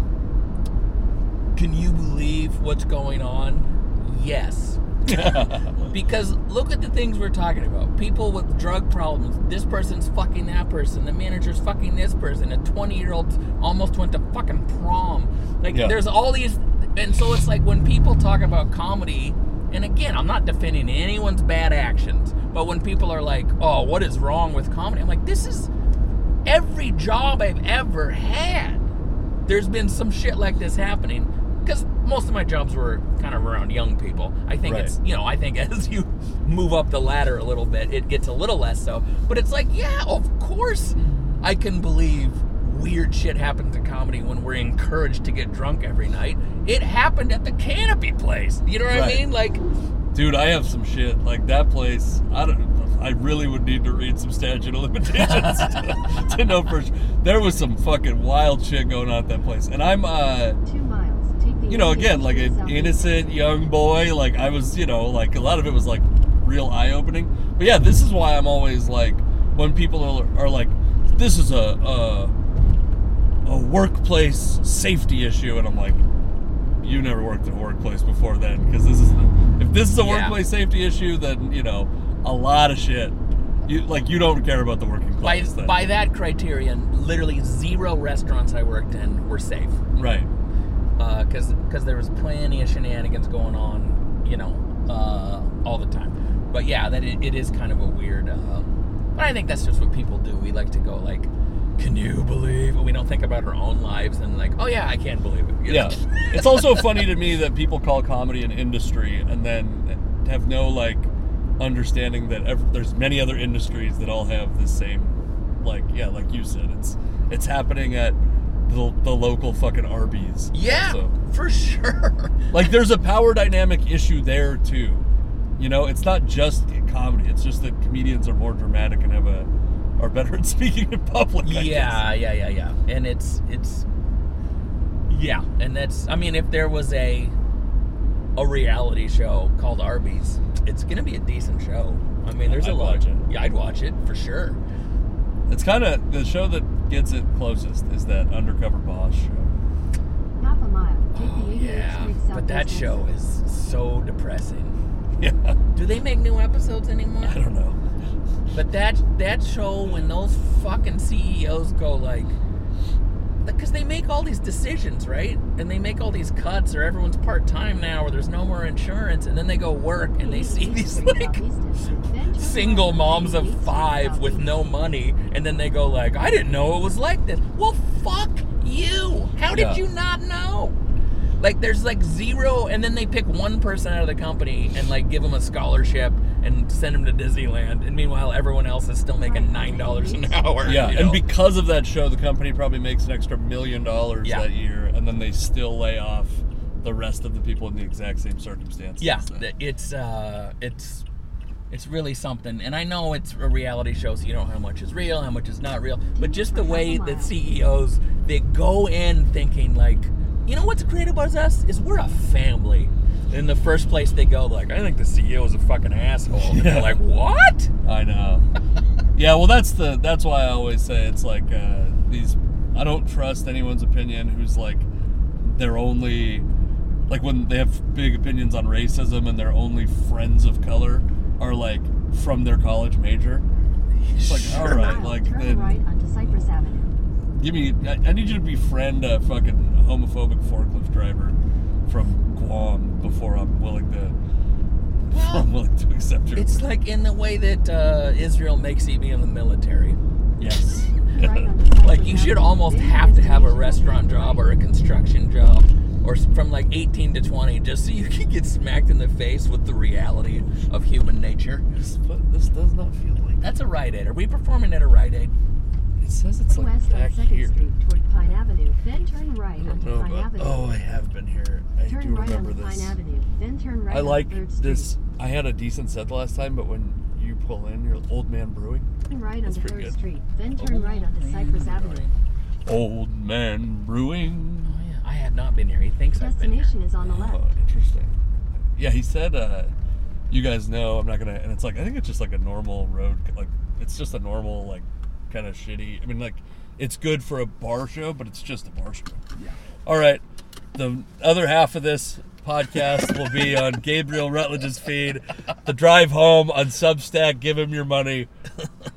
can you believe what's going on? Yes. Because look at the things we're talking about. People with drug problems. This person's fucking that person. The manager's fucking this person. A twenty-year-old almost went to fucking prom. Like, yeah. There's all these... And so it's like when people talk about comedy... And again, I'm not defending anyone's bad actions. But when people are like, oh, what is wrong with comedy? I'm like, this is... Every job I've ever had, there's been some shit like this happening. Because most of my jobs were kind of around young people. I think right. It's, you know, I think as you move up the ladder a little bit, it gets a little less so. But it's like, yeah, of course I can believe weird shit happens in comedy when we're encouraged to get drunk every night. It happened at the Canopy place. You know what right. I mean? Like, dude, I have some shit. Like, that place, I don't I really would need to read some statute of limitations to, to know for sure. There was some fucking wild shit going on at that place. And I'm, uh... Two miles. You know, again, like an innocent young boy, like I was, you know, like a lot of it was like real eye-opening. But yeah, this is why I'm always like, when people are, are like, this is a, a a workplace safety issue, and I'm like, you never worked in a workplace before then, because this is, if this is a yeah. workplace safety issue, then, you know, a lot of shit You like you don't care about the working By class. then. by that criterion, literally zero restaurants I worked in were safe. Right. Because because there was plenty of shenanigans going on, you know, uh, all the time. But yeah, that it, it is kind of a weird. Uh, but I think that's just what people do. We like to go like, can you believe? We don't think about our own lives and like, oh yeah, I can't believe it. You know? Yeah. It's also funny to me that people call comedy an industry and then have no like understanding that ev- there's many other industries that all have the same, like yeah, like you said, it's it's happening at the, the local fucking Arby's. Yeah, also. for sure. Like there's a power dynamic issue there too. You know, it's not just comedy. It's just that comedians are more dramatic and have a are better at speaking in public. I Yeah, yeah, yeah, yeah. And it's it's yeah, and that's I mean, if there was a a reality show called Arby's, it's gonna be a decent show. I mean, there's I'd a lot. watch it. Yeah, I'd watch it for sure. guess. It's kind of the show that gets it closest is that Undercover Boss show. Half a mile. Take Oh the eighty-eighth yeah, Street but that southwest show exit. is so depressing. Yeah, Do they make new episodes anymore? I don't know. But that that show, when those fucking C E Os go like, because they make all these decisions, right? And they make all these cuts, or everyone's part time now, or there's no more insurance, and then they go work and they see these like single moms of five with no money, and then they go like, I didn't know it was like this. Well, fuck you. How did Yeah. you not know? Like, there's like zero, and then they pick one person out of the company and like give them a scholarship and send them to Disneyland, and meanwhile everyone else is still making nine dollars an hour. Yeah, you and know? because of that show, the company probably makes an extra million dollars Yeah. that year, and then they still lay off the rest of the people in the exact same circumstances. yeah, So- th- it's uh, it's it's really something. And I know it's a reality show, so you don't know how much is real, how much is not real. But just the way that C E Os, they go in thinking like, you know what's great about us is we're a family. In the first place, they go like, I think the C E O is a fucking asshole. And Yeah. they're like, what? I know. Yeah, well, that's the that's why I always say it's like uh, these. I don't trust anyone's opinion who's like they're only like when they have big opinions on racism and their only friends of color are like from their college major. It's like, all right, Mile, like turn then right onto Cypress Avenue. give me. I, I need you to befriend a fucking homophobic forklift driver from Guam before I'm willing to. Well, I'm willing to accept your. It's like in the way that uh, Israel makes you be in the military. Yes. Turn right onto Cypress Like, you should Avenue. almost Then have to have a destination restaurant will be job right. or a construction job, or s- from like eighteen to twenty, just so you can get smacked in the face with the reality of human nature. This, but this does not feel like. That's a Rite Aid. Are we performing at a Rite Aid? It says it's like West back on second here. Street toward Pine Avenue, then turn right I don't onto know, Pine but Avenue. oh, I have been here. I turn do right remember onto this. Pine Avenue, then turn right I like onto third Street. this. I had a decent set the last time, but when you pull in, you're Old Man Brewing. Turn right That's onto pretty third good. Street, then turn right onto Cypress Avenue. Old Man Brewing. Oh yeah, I have not been here. He thinks I've been here. Destination is on the left. Oh, interesting. Yeah, he said, uh, you guys know, I'm not gonna, and it's like, I think it's just like a normal road, like, it's just a normal, like, kind of shitty, I mean, like, it's good for a bar show, but it's just a bar show. Yeah. All right, the other half of this podcast will be on Gabriel Rutledge's feed. The drive home on Substack, give him your money.